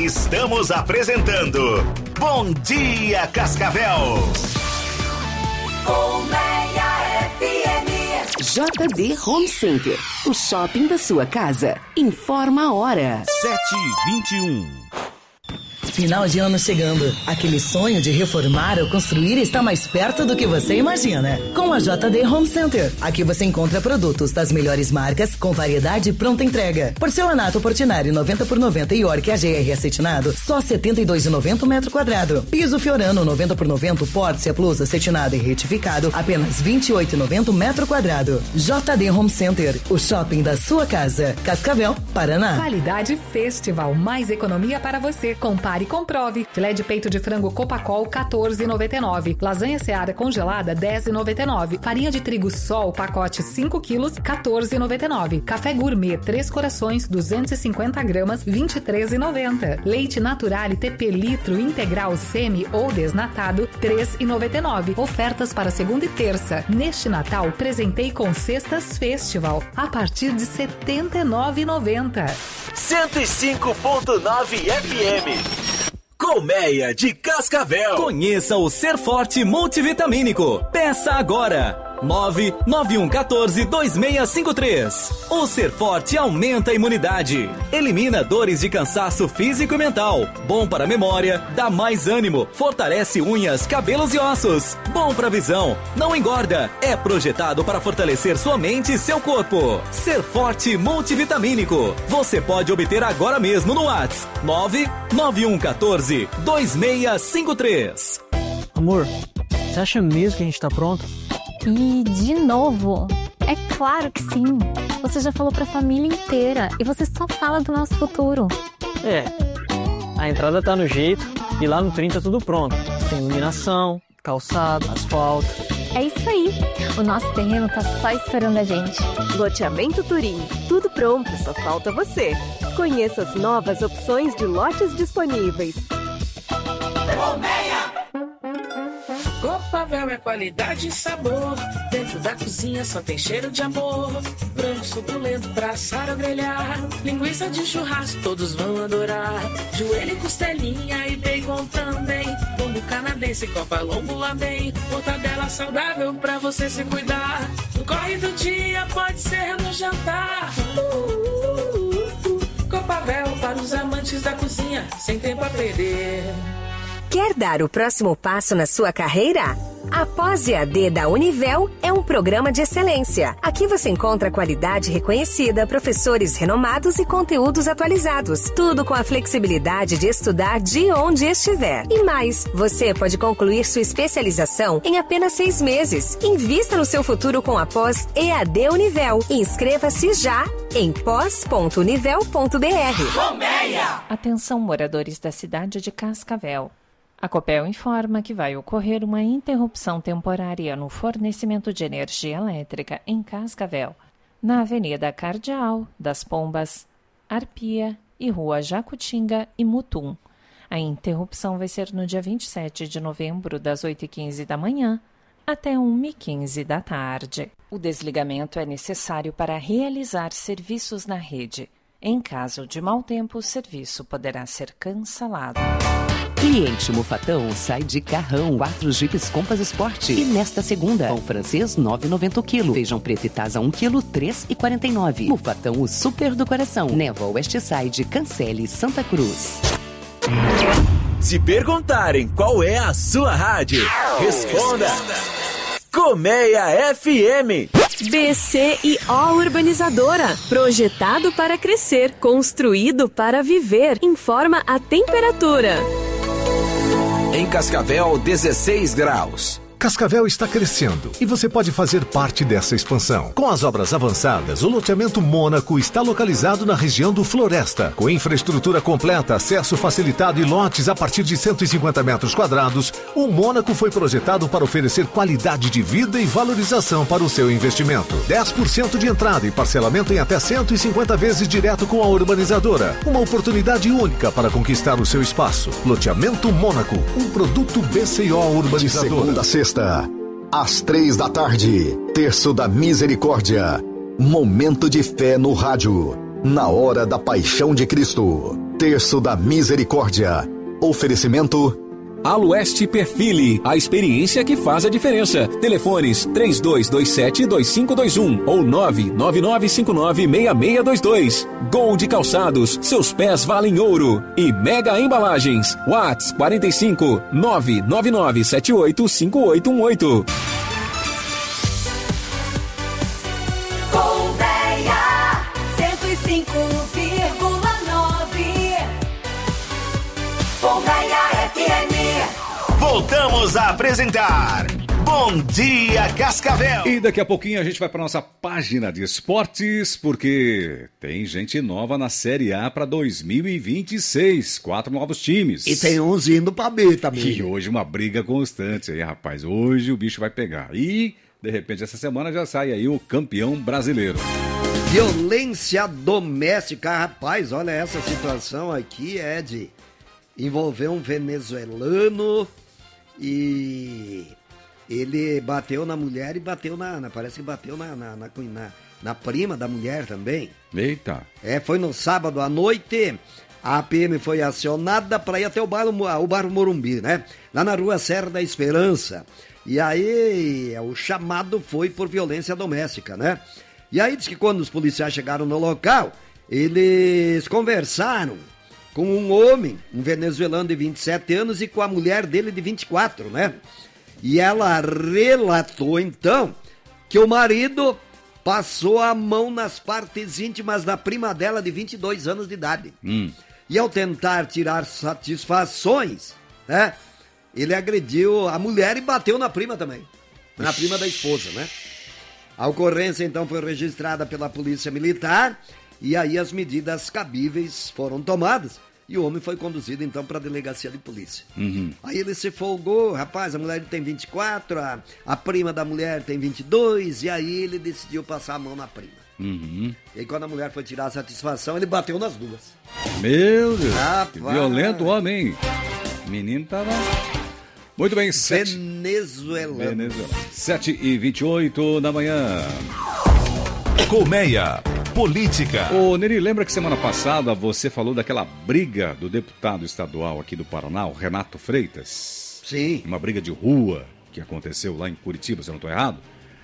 Estamos apresentando Bom Dia Cascavel. Colmeia F M. J D Home Center, o shopping da sua casa. Informa a hora. sete e vinte e um. Final de ano chegando. Aquele sonho de reformar ou construir está mais perto do que você imagina. Com a J D Home Center. Aqui você encontra produtos das melhores marcas com variedade e pronta entrega. Porcelanato Portinari noventa por noventa e York A G R acetinado só setenta e dois reais e noventa centavos metro quadrado. Piso Fiorano noventa por noventa Porcia Plus acetinado e retificado apenas vinte e oito reais e noventa centavos metro quadrado. J D Home Center, o shopping da sua casa. Cascavel, Paraná. Qualidade Festival, mais economia para você. Compare e comprove. Filé de peito de frango Copacol, quatorze reais e noventa e nove centavos. Lasanha Seara congelada, dez reais e noventa e nove centavos. Farinha de trigo Sol, pacote cinco quilos, quatorze reais e noventa e nove centavos. Café Gourmet, Três Corações, duzentos e cinquenta gramas, vinte e três reais e noventa centavos. Leite Natural T P litro integral semi ou desnatado, três reais e noventa e nove centavos. Ofertas para segunda e terça. Neste Natal, presentei com Cestas Festival, a partir de setenta e nove reais e noventa centavos. cento e cinco ponto nove F M. Colmeia de Cascavel. Conheça o Ser Forte Multivitamínico. Peça agora. nove nove um um quatro dois seis cinco três. O Ser Forte aumenta a imunidade, elimina dores de cansaço físico e mental, bom para a memória, dá mais ânimo, fortalece unhas, cabelos e ossos, bom para a visão, não engorda, é projetado para fortalecer sua mente e seu corpo. Ser Forte Multivitamínico. Você pode obter agora mesmo no WhatsApp nove nove um um quatro dois seis cinco três. Amor, você acha mesmo que a gente tá pronto? E de novo? É claro que sim. Você já falou pra família inteira e você só fala do nosso futuro. É, a entrada tá no jeito e lá no trinta tudo pronto. Tem iluminação, calçado, asfalto. É isso aí. O nosso terreno tá só esperando a gente. Loteamento Turim. Tudo pronto, só falta você. Conheça as novas opções de lotes disponíveis. Colmeia! Copavel é qualidade e sabor. Dentro da cozinha só tem cheiro de amor. Frango suculento pra assar ou grelhar. Linguiça de churrasco todos vão adorar. Joelho, costelinha e bacon também. Lombo canadense, copa lombo lá bem. Mortadela saudável pra você se cuidar. No corre do dia pode ser no jantar. Uh, uh, uh, uh. Copavel para os amantes da cozinha, sem tempo a perder. Quer dar o próximo passo na sua carreira? A Pós-E A D da Univel é um programa de excelência. Aqui você encontra qualidade reconhecida, professores renomados e conteúdos atualizados. Tudo com a flexibilidade de estudar de onde estiver. E mais, você pode concluir sua especialização em apenas seis meses. Invista no seu futuro com a Pós-E A D Univel. Inscreva-se já em pós ponto univel ponto b r. Colmeia! Atenção, moradores da cidade de Cascavel. A Copel informa que vai ocorrer uma interrupção temporária no fornecimento de energia elétrica em Cascavel, na Avenida Cardeal, das Pombas, Arpia e Rua Jacutinga e Mutum. A interrupção vai ser no dia vinte e sete de novembro, das oito e quinze da manhã até uma e quinze da tarde. O desligamento é necessário para realizar serviços na rede. Em caso de mau tempo, o serviço poderá ser cancelado. Cliente Mufatão sai de carrão. Quatro Jeeps Compass Sport. E nesta segunda, pão francês nove reais e noventa centavos o quilo. Feijão preto e taza um quilo, três reais e quarenta e nove centavos. Mufatão, o super do coração. Névoa Westside, Cancele, Santa Cruz. Se perguntarem qual é a sua rádio, responda Colmeia F M. B C e O Urbanizadora. Projetado para crescer, construído para viver. Informa a temperatura. Em Cascavel, dezesseis graus. Cascavel está crescendo e você pode fazer parte dessa expansão. Com as obras avançadas, o loteamento Mônaco está localizado na região do Floresta. Com infraestrutura completa, acesso facilitado e lotes a partir de cento e cinquenta metros quadrados, o Mônaco foi projetado para oferecer qualidade de vida e valorização para o seu investimento. dez por cento de entrada e parcelamento em até cento e cinquenta vezes direto com a urbanizadora. Uma oportunidade única para conquistar o seu espaço. Loteamento Mônaco, um produto B C O Urbanizadora. De segunda a sexta, às três da tarde, Terço da Misericórdia. Momento de fé no rádio. Na hora da paixão de Cristo. Terço da Misericórdia. Oferecimento Alueste Perfile, a experiência que faz a diferença. Telefones três dois dois sete, dois cinco dois um ou nove nove nove cinco nove, seis seis dois dois. Gold Calçados, seus pés valem ouro. E Mega Embalagens, WhatsApp quarenta e cinco, nove nove nove sete oito cinco oito um oito. Colmeia cento e cinco vírgula nove. Colmeia F M. Voltamos a apresentar Bom Dia Cascavel. E daqui a pouquinho a gente vai para nossa página de esportes, porque tem gente nova na Série A para dois mil e vinte e seis. Quatro novos times. E tem uns indo para B também. E hoje uma briga constante aí, rapaz. Hoje o bicho vai pegar. E, de repente, essa semana já sai aí o campeão brasileiro. Violência doméstica, rapaz, olha essa situação aqui, é de envolver um venezuelano e ele bateu na mulher e bateu na, na parece que bateu na, na, na, na, na prima da mulher também. Eita. É, foi no sábado à noite, a P M foi acionada para ir até o bairro, o bairro Morumbi, né? Lá na rua Serra da Esperança. E aí, o chamado foi por violência doméstica, né? E aí diz que quando os policiais chegaram no local, eles conversaram com um homem, um venezuelano de vinte e sete anos e com a mulher dele de vinte e quatro, né? E ela relatou então que o marido passou a mão nas partes íntimas da prima dela de vinte e dois anos de idade. Hum. E ao tentar tirar satisfações, né? Ele agrediu a mulher e bateu na prima também. Na prima da esposa, né? A ocorrência, então, foi registrada pela Polícia Militar e aí as medidas cabíveis foram tomadas e o homem foi conduzido, então, para a delegacia de polícia. Uhum. Aí ele se folgou, rapaz, a mulher tem vinte e quatro, a, a prima da mulher tem vinte e dois, e aí ele decidiu passar a mão na prima. Uhum. E aí quando a mulher foi tirar a satisfação, ele bateu nas duas. Meu Deus, rapaz. Que violento homem. O menino tava... Muito bem, sete... Venezuelano. Venezuela. sete e vinte e oito da manhã. Colmeia. Política. Ô, Neri, lembra que semana passada você falou daquela briga do deputado estadual aqui do Paraná, o Renato Freitas? Sim. Uma briga de rua que aconteceu lá em Curitiba, se eu não estou errado.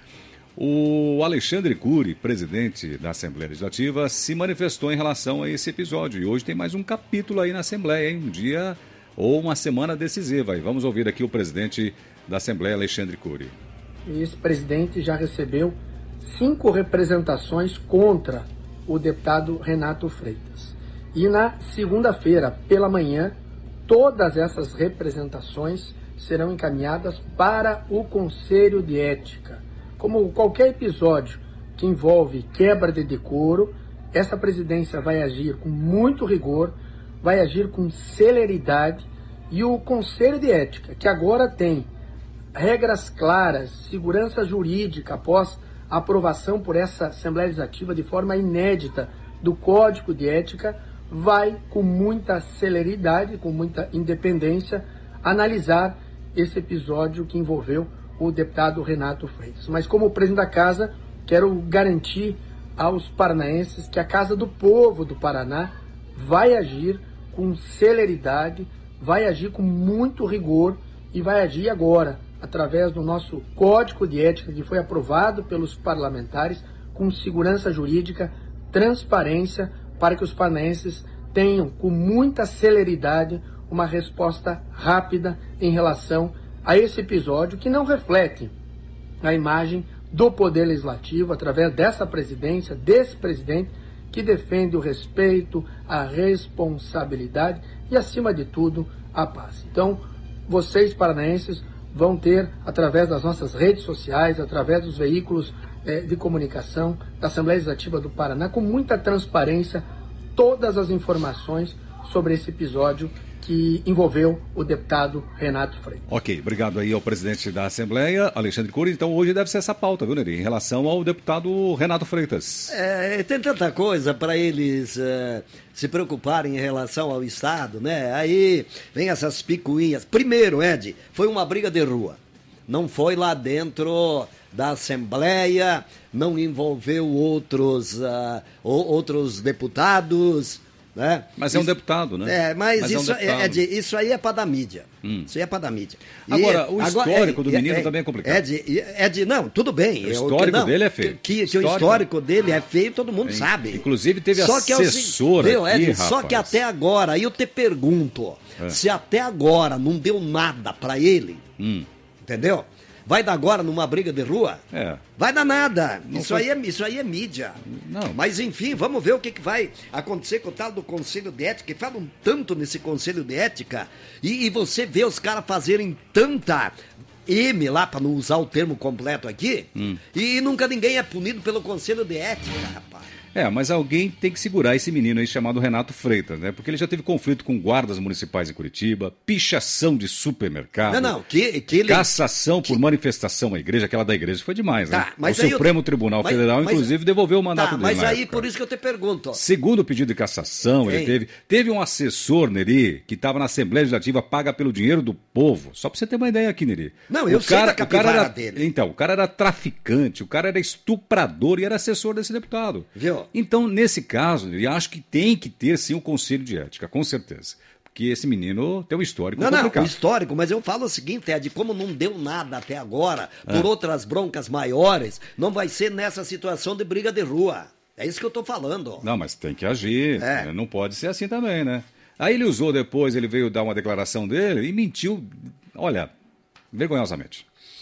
O Alexandre Cury, presidente da Assembleia Legislativa, se manifestou em relação a esse episódio. E hoje tem mais um capítulo aí na Assembleia, hein? Um dia ou uma semana decisiva. E vamos ouvir aqui o presidente da Assembleia, Alexandre Cury. Esse presidente já recebeu cinco representações contra o deputado Renato Freitas. E na segunda-feira, pela manhã, todas essas representações serão encaminhadas para o Conselho de Ética. Como qualquer episódio que envolve quebra de decoro, essa presidência vai agir com muito rigor, vai agir com celeridade, e o Conselho de Ética, que agora tem regras claras, segurança jurídica após a aprovação por essa Assembleia Legislativa de forma inédita do Código de Ética, vai com muita celeridade, com muita independência, analisar esse episódio que envolveu o deputado Renato Freitas. Mas como presidente da Casa, quero garantir aos paranaenses que a Casa do Povo do Paraná vai agir com celeridade, vai agir com muito rigor e vai agir agora, através do nosso Código de Ética, que foi aprovado pelos parlamentares, com segurança jurídica, transparência, para que os paranaenses tenham, com muita celeridade, uma resposta rápida em relação a esse episódio, que não reflete a imagem do Poder Legislativo, através dessa presidência, desse presidente, que defende o respeito, a responsabilidade e, acima de tudo, a paz. Então, vocês, paranaenses, vão ter, através das nossas redes sociais, através dos veículos eh, de comunicação da Assembleia Legislativa do Paraná, com muita transparência, todas as informações sobre esse episódio que envolveu o deputado Renato Freitas. Ok, obrigado aí ao presidente da Assembleia, Alexandre Cury. Então hoje deve ser essa pauta, viu, Neri, em relação ao deputado Renato Freitas. É, tem tanta coisa para eles é, se preocuparem em relação ao Estado, né? Aí vem essas picuinhas. Primeiro, Ed, foi uma briga de rua. Não foi lá dentro da Assembleia, não envolveu outros, uh, outros deputados. né? Mas é um deputado, né? É, mas, mas isso, é um é, é de, isso aí é para dar mídia. Hum. Isso aí é para dar mídia. E, agora, o histórico agora, do é, menino é, também é complicado. É de, é de, não, tudo bem. O histórico que, não, dele é feio. Que, que histórico... o histórico dele é feio, todo mundo é, sabe. Inclusive teve só que assessora é o, aqui, Ed, rapaz. Só que até agora, aí eu te pergunto, é. se até agora não deu nada para ele, hum. entendeu? Vai dar agora numa briga de rua? É. Vai dar nada. Isso, foi... aí é, isso aí é mídia. Não. Mas enfim, vamos ver o que, que vai acontecer com o tal do Conselho de Ética. Que falam tanto nesse Conselho de Ética. E, e você vê os caras fazerem tanta M lá, para não usar o termo completo aqui. Hum. E nunca ninguém é punido pelo Conselho de Ética, rapaz. É, mas alguém tem que segurar esse menino aí chamado Renato Freitas, né? Porque ele já teve conflito com guardas municipais em Curitiba, pichação de supermercado. Não, não, que, que ele... Cassação por que... manifestação à igreja, aquela da igreja foi demais, tá, né? Mas o Supremo eu... Tribunal mas, Federal, mas... inclusive, devolveu o mandato tá, dele. Mas aí, época. por isso que eu te pergunto. Segundo o pedido de cassação, Ei. ele teve. Teve um assessor, Neri, que estava na Assembleia Legislativa paga pelo dinheiro do povo. Só pra você ter uma ideia aqui, Neri. Não, eu o sei cara, da capivara o cara era, dele. Então, o cara era traficante, o cara era estuprador e era assessor desse deputado. Viu? Então, nesse caso, eu acho que tem que ter sim um conselho de ética, com certeza. Porque esse menino tem um histórico não, complicado. Não, o histórico, mas eu falo o seguinte, é de como não deu nada até agora, por Ah. outras broncas maiores, não vai ser nessa situação de briga de rua. É isso que eu tô falando. Não, mas tem que agir. É. Né? Não pode ser assim também, né? Aí ele usou depois, ele veio dar uma declaração dele e mentiu, olha, vergonhosamente.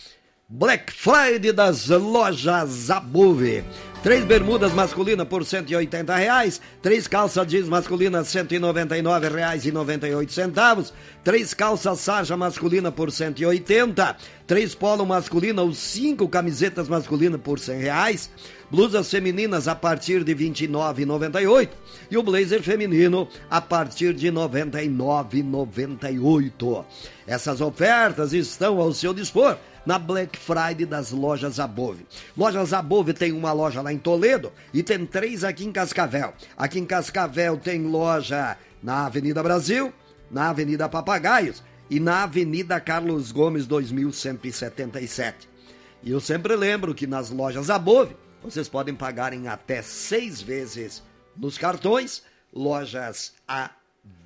Black Friday das lojas Above. Três bermudas masculinas por cento e oitenta reais, três calças jeans masculinas cento e noventa e nove reais e noventa e oito centavos, três calças sarja masculina por cento e oitenta, três polo masculina ou cinco camisetas masculinas por cem reais, blusas femininas a partir de vinte e nove reais e noventa e oito centavos e o blazer feminino a partir de noventa e nove reais e noventa e oito centavos. Essas ofertas estão ao seu dispor na Black Friday das lojas Above. Lojas Above tem uma loja lá em Toledo e tem três aqui em Cascavel. Aqui em Cascavel tem loja na Avenida Brasil, na Avenida Papagaios e na Avenida Carlos Gomes dois mil cento e setenta e sete. E eu sempre lembro que nas lojas Above vocês podem pagar em até seis vezes nos cartões. Lojas Above.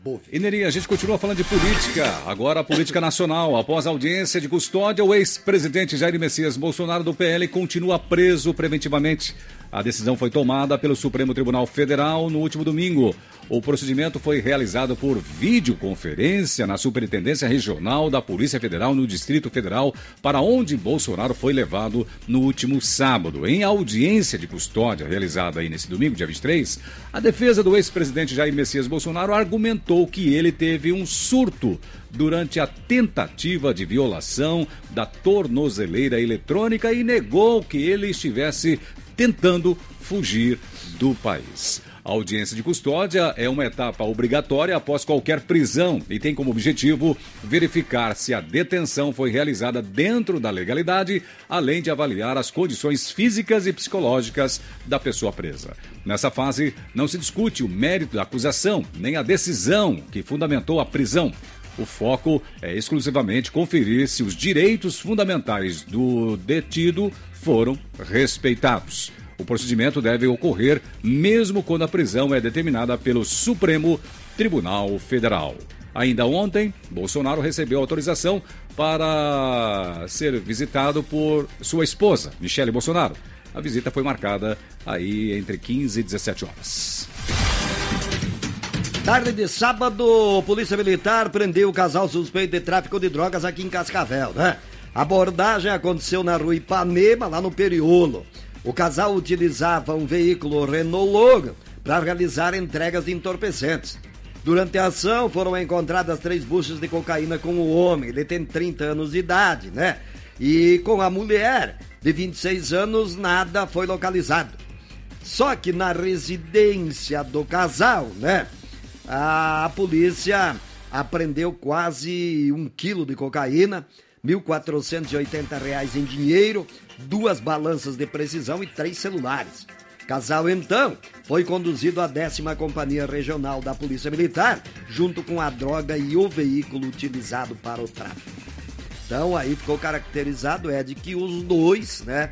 E Neri, a gente continua falando de política, agora a política nacional. Após a audiência de custódia, o ex-presidente Jair Messias Bolsonaro do P L continua preso preventivamente. A decisão foi tomada pelo Supremo Tribunal Federal no último domingo. O procedimento foi realizado por videoconferência na Superintendência Regional da Polícia Federal no Distrito Federal, para onde Bolsonaro foi levado no último sábado. Em audiência de custódia realizada aí nesse domingo, dia vinte e três, a defesa do ex-presidente Jair Messias Bolsonaro argumentou que ele teve um surto durante a tentativa de violação da tornozeleira eletrônica e negou que ele estivesse tentando fugir do país. A audiência de custódia é uma etapa obrigatória após qualquer prisão e tem como objetivo verificar se a detenção foi realizada dentro da legalidade, além de avaliar as condições físicas e psicológicas da pessoa presa. Nessa fase, não se discute o mérito da acusação, nem a decisão que fundamentou a prisão. O foco é exclusivamente conferir se os direitos fundamentais do detido foram respeitados. O procedimento deve ocorrer mesmo quando a prisão é determinada pelo Supremo Tribunal Federal. Ainda ontem, Bolsonaro recebeu autorização para ser visitado por sua esposa, Michele Bolsonaro. A visita foi marcada aí entre quinze e dezessete horas. Tarde de sábado, Polícia Militar prendeu o casal suspeito de tráfico de drogas aqui em Cascavel, né? A abordagem aconteceu na rua Ipanema, lá no Periolo. O casal utilizava um veículo Renault Logan para realizar entregas de entorpecentes. Durante a ação, foram encontradas três buchas de cocaína com o homem. Ele tem trinta anos de idade, né? E com a mulher, de vinte e seis anos, nada foi localizado. Só que na residência do casal, né? A polícia apreendeu quase um quilo de cocaína, mil quatrocentos e oitenta reais em dinheiro, duas balanças de precisão e três celulares. Casal, então, foi conduzido à décima Companhia Regional da Polícia Militar, junto com a droga e o veículo utilizado para o tráfico. Então, aí ficou caracterizado, é de que os dois, né,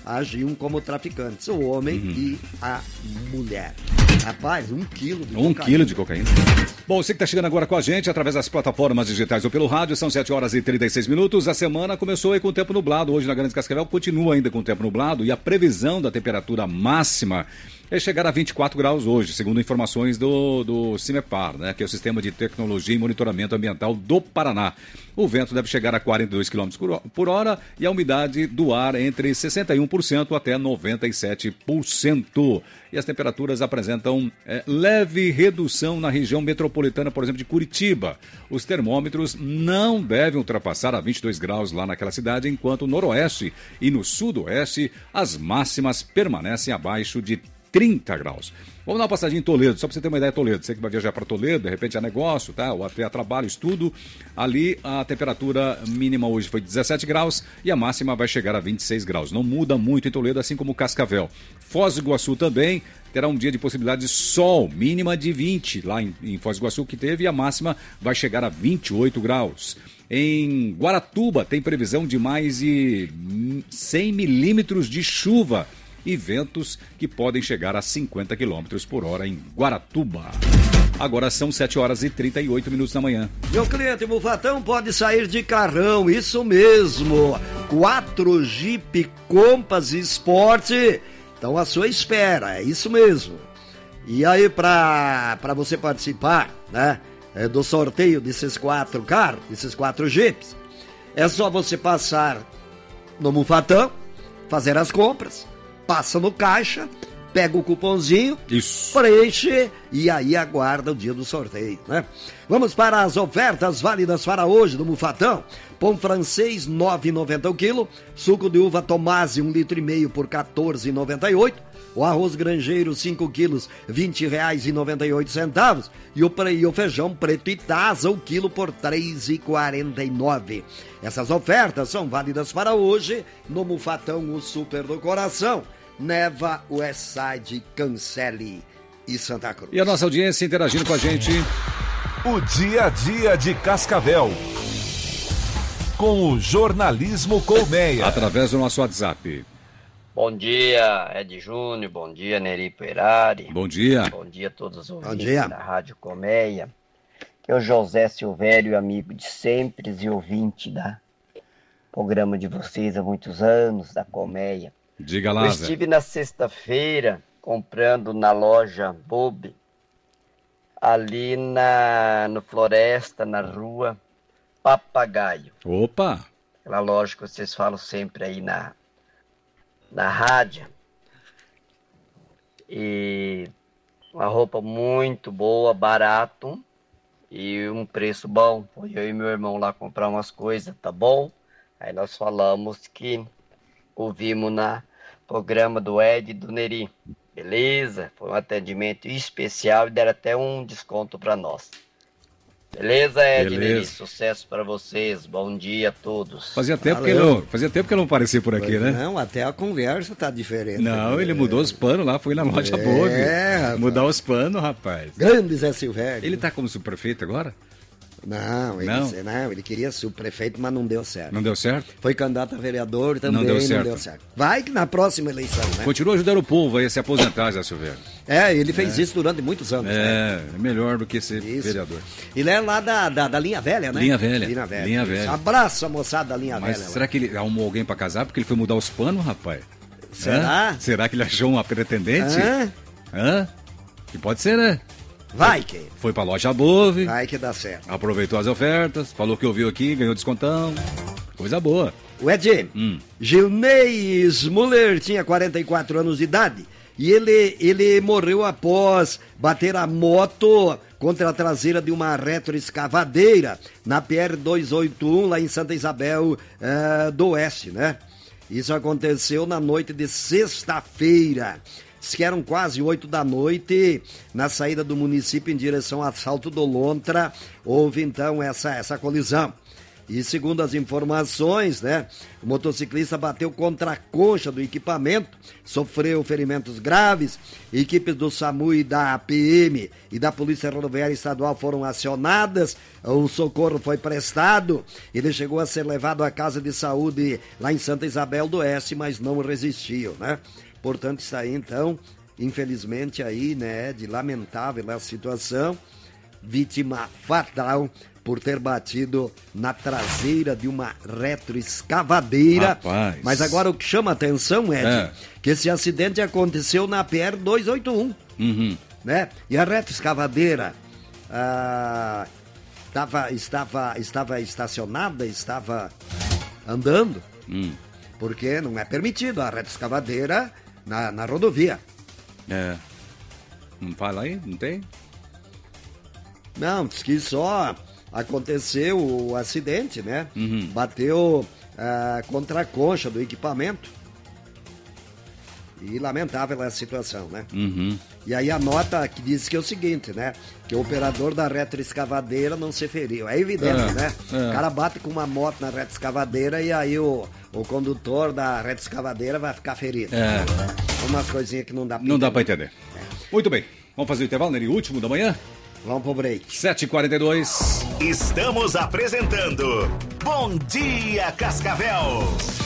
agiam como traficantes, o homem uhum. e a mulher. Rapaz, um quilo de um cocaína. quilo de cocaína. Bom, você que está chegando agora com a gente, através das plataformas digitais ou pelo rádio, são sete horas e trinta e seis minutos. A semana começou aí com o tempo nublado. Hoje na Grande Cascavel continua ainda com o tempo nublado e a previsão da temperatura máxima é chegar a vinte e quatro graus hoje, segundo informações do, do CIMEPAR, né, que é o Sistema de Tecnologia e Monitoramento Ambiental do Paraná. O vento deve chegar a quarenta e dois quilômetros por hora e a umidade do ar entre sessenta e um por cento até noventa e sete por cento. E as temperaturas apresentam é, leve redução na região metropolitana, por exemplo, de Curitiba. Os termômetros não devem ultrapassar a vinte e dois graus lá naquela cidade, enquanto no noroeste e no sudoeste as máximas permanecem abaixo de trinta graus. Vamos dar uma passadinha em Toledo, só para você ter uma ideia, Toledo. Você que vai viajar para Toledo, de repente é negócio, tá? Ou até a trabalho, estudo. Ali a temperatura mínima hoje foi dezessete graus e a máxima vai chegar a vinte e seis graus. Não muda muito em Toledo, assim como Cascavel. Foz do Iguaçu também terá um dia de possibilidade de sol, mínima de vinte lá em, em Foz do Iguaçu que teve, e a máxima vai chegar a vinte e oito graus. Em Guaratuba tem previsão de mais de cem milímetros de chuva e ventos que podem chegar a cinquenta quilômetros por hora em Guaratuba. Agora são sete horas e trinta e oito minutos da manhã. Meu cliente Mufatão pode sair de carrão, isso mesmo. Quatro Jeep Compass Sport estão à sua espera, é isso mesmo. E aí, para para você participar, né, do sorteio desses quatro carros, desses quatro Jeeps, é só você passar no Mufatão, fazer as compras, passa no caixa, pega o cupomzinho, Isso. preenche e aí aguarda o dia do sorteio, né? Vamos para as ofertas válidas para hoje do Mufatão. Pão francês, nove reais e noventa centavos o quilo. Suco de uva Tomase, um litro e meio por quatorze reais e noventa e oito centavos. O arroz grangeiro, cinco quilos, vinte reais e noventa e oito centavos. E o, e o feijão preto Itasa, o quilo por três reais e quarenta e nove centavos. Essas ofertas são válidas para hoje no Mufatão, o Super do Coração. Neva, Westside, Cancele e Santa Cruz. E a nossa audiência interagindo com a gente. O dia a dia de Cascavel. Com o Jornalismo Colmeia. Através do nosso WhatsApp. Bom dia, Ed Júnior. Bom dia, Neri Perari. Bom dia. Bom dia a todos os Bom ouvintes dia. da Rádio Colmeia. Que é o José Silvério, amigo de sempre e ouvinte da programa de vocês há muitos anos, da Colmeia. Diga lá, Eu estive na sexta-feira comprando na loja Bob, ali na, no Floresta, na rua Papagaio. Opa! Aquela loja que vocês falam sempre aí na, na rádio. E uma roupa muito boa, barato e um preço bom. Foi eu e meu irmão lá comprar umas coisas, tá bom? Aí nós falamos que ouvimos na programa do Ed e do Neri. Beleza? Foi um atendimento especial e deram até um desconto para nós. Beleza, Ed e Neri? Sucesso para vocês. Bom dia a todos. Fazia tempo, que ele não, fazia tempo que ele não aparecia por aqui, né? Não, até a conversa tá diferente. Não, ele mudou os panos lá, foi na loja É, Bob. rapaz. Mudar os panos, rapaz. Grande Zé Silvério. Ele tá como subprefeito agora? Não, ele, Não? não, ele queria ser o prefeito, mas não deu certo. Não deu certo? Foi candidato a vereador também, Não deu certo. não deu certo. Vai que na próxima eleição, né? Continua ajudando o povo aí a se aposentar, Zé Silveira. É, ele fez É. isso durante muitos anos. É, né? é melhor do que ser Isso. vereador. Ele é lá da, da, da Linha Velha, né? Linha Velha. Linha Velha. Linha Velha. Abraço a moçada da Linha Mas Velha. será que ele arrumou alguém pra casar porque ele foi mudar os panos, rapaz? Será? Hã? Será que ele achou uma pretendente? Hã? Hã? Que pode ser, né? Vai que. Foi pra loja Bove. Vai que dá certo. Aproveitou as ofertas, falou que ouviu aqui, ganhou descontão. Coisa boa. O Ed, Hum. Gilney Smuller tinha quarenta e quatro anos de idade e ele, ele morreu após bater a moto contra a traseira de uma retroescavadeira na P R duzentos e oitenta e um, lá em Santa Isabel eh, do Oeste, né? Isso aconteceu na noite de sexta-feira. Diz que eram quase oito da noite, na saída do município em direção a Salto do Lontra, houve então essa, essa colisão. E segundo as informações, né, o motociclista bateu contra a concha do equipamento, sofreu ferimentos graves. Equipes do SAMU e da P M e da Polícia Rodoviária Estadual foram acionadas, o socorro foi prestado, ele chegou a ser levado à casa de saúde lá em Santa Isabel do Oeste, mas não resistiu, né? Portanto, está aí então, infelizmente aí, né, de lamentável a situação, vítima fatal por ter batido na traseira de uma retroescavadeira. Rapaz. Mas agora o que chama a atenção, Ed, É. que esse acidente aconteceu na P R duzentos e oitenta e um, Uhum. né? E a retroescavadeira ah, tava, estava, estava estacionada, estava andando, Hum. porque não é permitido a retroescavadeira na, na rodovia. É. Não fala aí? Não tem? Não, diz que só aconteceu o acidente, né? Uhum. Bateu ah, contra a concha do equipamento. E lamentável a situação, né? Uhum. E aí a nota que diz que é o seguinte, né? Que o operador da retroescavadeira não se feriu. É evidente, É, né? é. O cara bate com uma moto na retroescavadeira e aí o, o condutor da retroescavadeira vai ficar ferido. É. Umas coisinhas que não dá pra Não entender. dá pra entender. Muito bem. Vamos fazer o intervalo, Neri? Último da manhã? Vamos pro break. sete e quarenta e dois. Estamos apresentando Bom Dia Cascavel.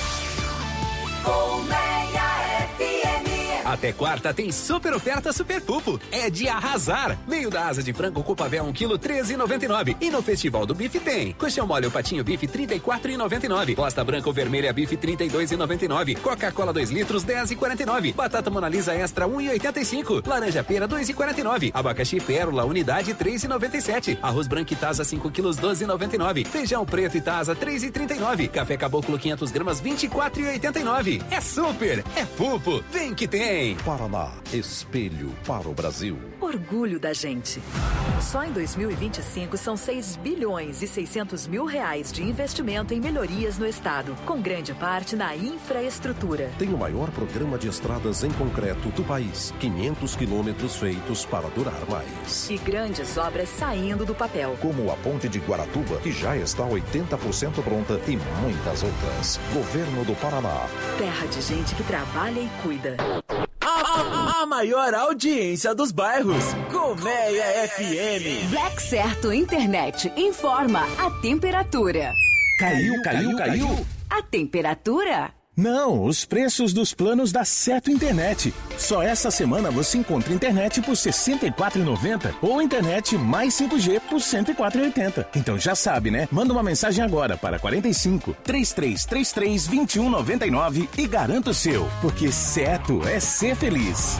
Colmeia F M. Até quarta tem super oferta Super Pupo. É de arrasar. Meio da asa de frango Copavel um quilo treze e noventa e nove. E no Festival do Bife tem. Coxão mole ou patinho bife trinta e quatro e noventa e nove. Bosta branca ou vermelha bife trinta e dois e noventa e nove. Coca-Cola dois litros dez e quarenta e nove. Batata Mona Lisa Extra um e oitenta e cinco. Laranja pera dois e quarenta e nove. Abacaxi Pérola unidade três e noventa e sete. Arroz branco e Taza cinco quilos doze e noventa e nove. Feijão preto e Taza três e trinta e nove. Café Caboclo quinhentas gramas vinte e quatro e oitenta e nove. É super, é Pupo. Vem que tem. Paraná, espelho para o Brasil. Orgulho da gente. Só em dois mil e vinte e cinco são seis bilhões e seiscentos mil reais de investimento em melhorias no estado, com grande parte na infraestrutura. Tem o maior programa de estradas em concreto do país. quinhentos quilômetros feitos para durar mais. E grandes obras saindo do papel. Como a ponte de Guaratuba, que já está oitenta por cento pronta, e muitas outras. Governo do Paraná. Terra de gente que trabalha e cuida. A, a, a maior audiência dos bairros. Colmeia F M. Black Certo Internet informa a temperatura. Caiu, caiu, caiu? A temperatura? Não, os preços dos planos da Certo Internet. Só essa semana você encontra internet por sessenta e quatro reais e noventa centavos ou internet mais cinco G por cento e quatro reais e oitenta centavos. Então já sabe, né? Manda uma mensagem agora para quarenta e cinco, trinta e três trinta e três, vinte e um noventa e nove e garanta o seu, porque certo é ser feliz.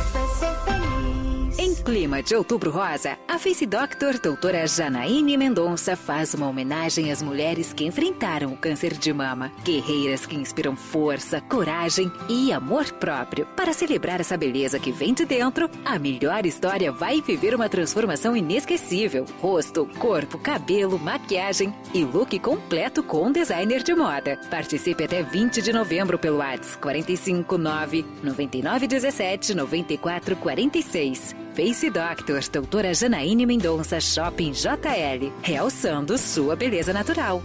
Em clima de Outubro Rosa, a Face Doctor doutora Janaíne Mendonça faz uma homenagem às mulheres que enfrentaram o câncer de mama. Guerreiras que inspiram força, coragem e amor próprio. Para celebrar essa beleza que vem de dentro, a melhor história vai viver uma transformação inesquecível. Rosto, corpo, cabelo, maquiagem e look completo com designer de moda. Participe até vinte de novembro pelo WhatsApp quarenta e cinco, nove, noventa e nove, dezessete, noventa e quatro, quarenta e seis. Face Doctor, doutora Janaíne Mendonça, Shopping J L, realçando sua beleza natural.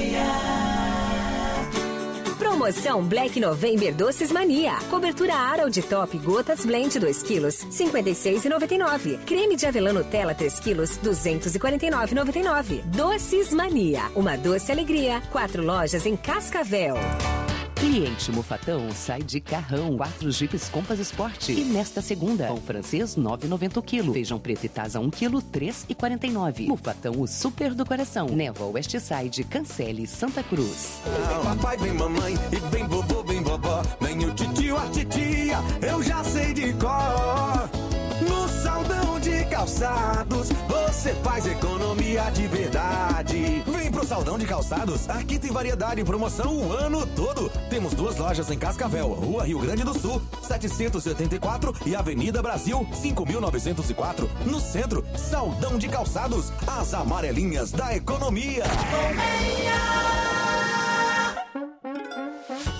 Promoção Black November Doces Mania. Cobertura Arald Top Gotas Blend dois quilos, cinquenta e seis reais e noventa e nove centavos. Creme de avelã Nutella três quilos, duzentos e quarenta e nove reais e noventa e nove centavos. Doces Mania, uma doce alegria. Quatro lojas em Cascavel. Cliente Mufatão sai de carrão. Quatro jipes Compass Sport. E nesta segunda, pão francês nove e noventa o quilo. Feijão preto e Taza um quilo, três e quarenta e nove. Mufatão, o super do coração. Neva West Side, Cancele, Santa Cruz. Vem papai, vem mamãe, e vem vovô, vem vovó. Vem o titio, a titia, eu já sei de cor. No Saldão de Calçados, você faz economia de verdade. Vem pro Saldão de Calçados, aqui tem variedade e promoção o ano todo. Temos duas lojas em Cascavel, Rua Rio Grande do Sul, setecentos e oitenta e quatro e Avenida Brasil, cinco mil novecentos e quatro. No centro, Saldão de Calçados, as amarelinhas da economia. Copavel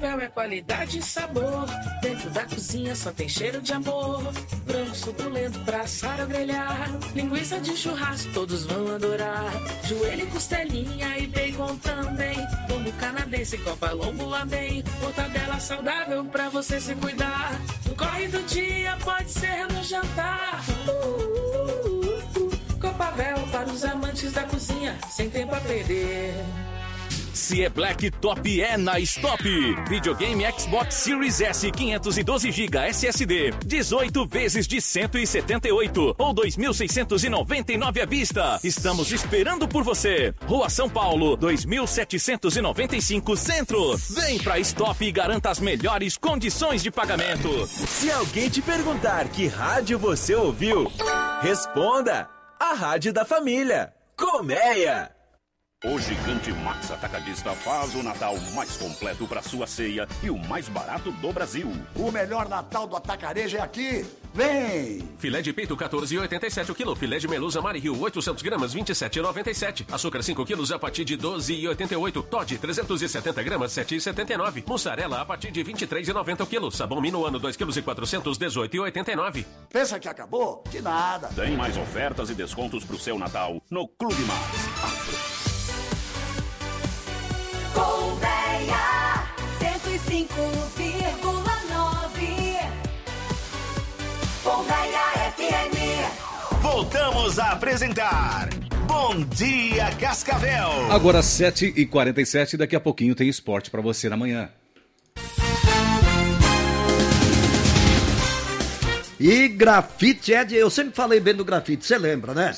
Cascavel é qualidade e sabor. Dentro da cozinha só tem cheiro de amor. Frango suculento pra assar ou grelhar. Linguiça de churrasco todos vão adorar. Joelho, costelinha e bacon também. Lombo canadense, copa, lombo amém. Mortadela saudável pra você se cuidar. No corre do dia pode ser no jantar. Uh, uh, uh, uh. Copavel para os amantes da cozinha, sem tempo a perder. Se é Black Top, é na Stop. Videogame Xbox Series S quinhentos e doze gigas S S D, dezoito vezes de cento e setenta e oito ou dois mil seiscentos e noventa e nove à vista. Estamos esperando por você. Rua São Paulo, dois mil setecentos e noventa e cinco Centro. Vem pra Stop e garanta as melhores condições de pagamento. Se alguém te perguntar que rádio você ouviu, responda: a rádio da família. Colmeia. O Gigante Max Atacadista faz o Natal mais completo para sua ceia e o mais barato do Brasil. O melhor Natal do atacarejo é aqui. Vem! Filé de peito quatorze reais e oitenta e sete o quilo. Filé de melusa Mari Rio oitocentos gramas vinte e sete reais e noventa e sete. Açúcar cinco quilos a partir de doze reais e oitenta e oito. Todd trezentos e setenta gramas sete reais e setenta e nove. Mussarela a partir de vinte e três reais e noventa o quilo. Sabão Minuano dois quilos e quatrocentos dezoito reais e oitenta e nove. Pensa que acabou? De nada. Tem mais ofertas e descontos pro seu Natal no Clube Max. Colmeia cento e cinco vírgula nove. Colmeia F M. Voltamos a apresentar Bom Dia Cascavel. Agora sete e quarenta e sete, daqui a pouquinho tem esporte para você na manhã. E grafite é de... Eu sempre falei bem do grafite, você lembra, né?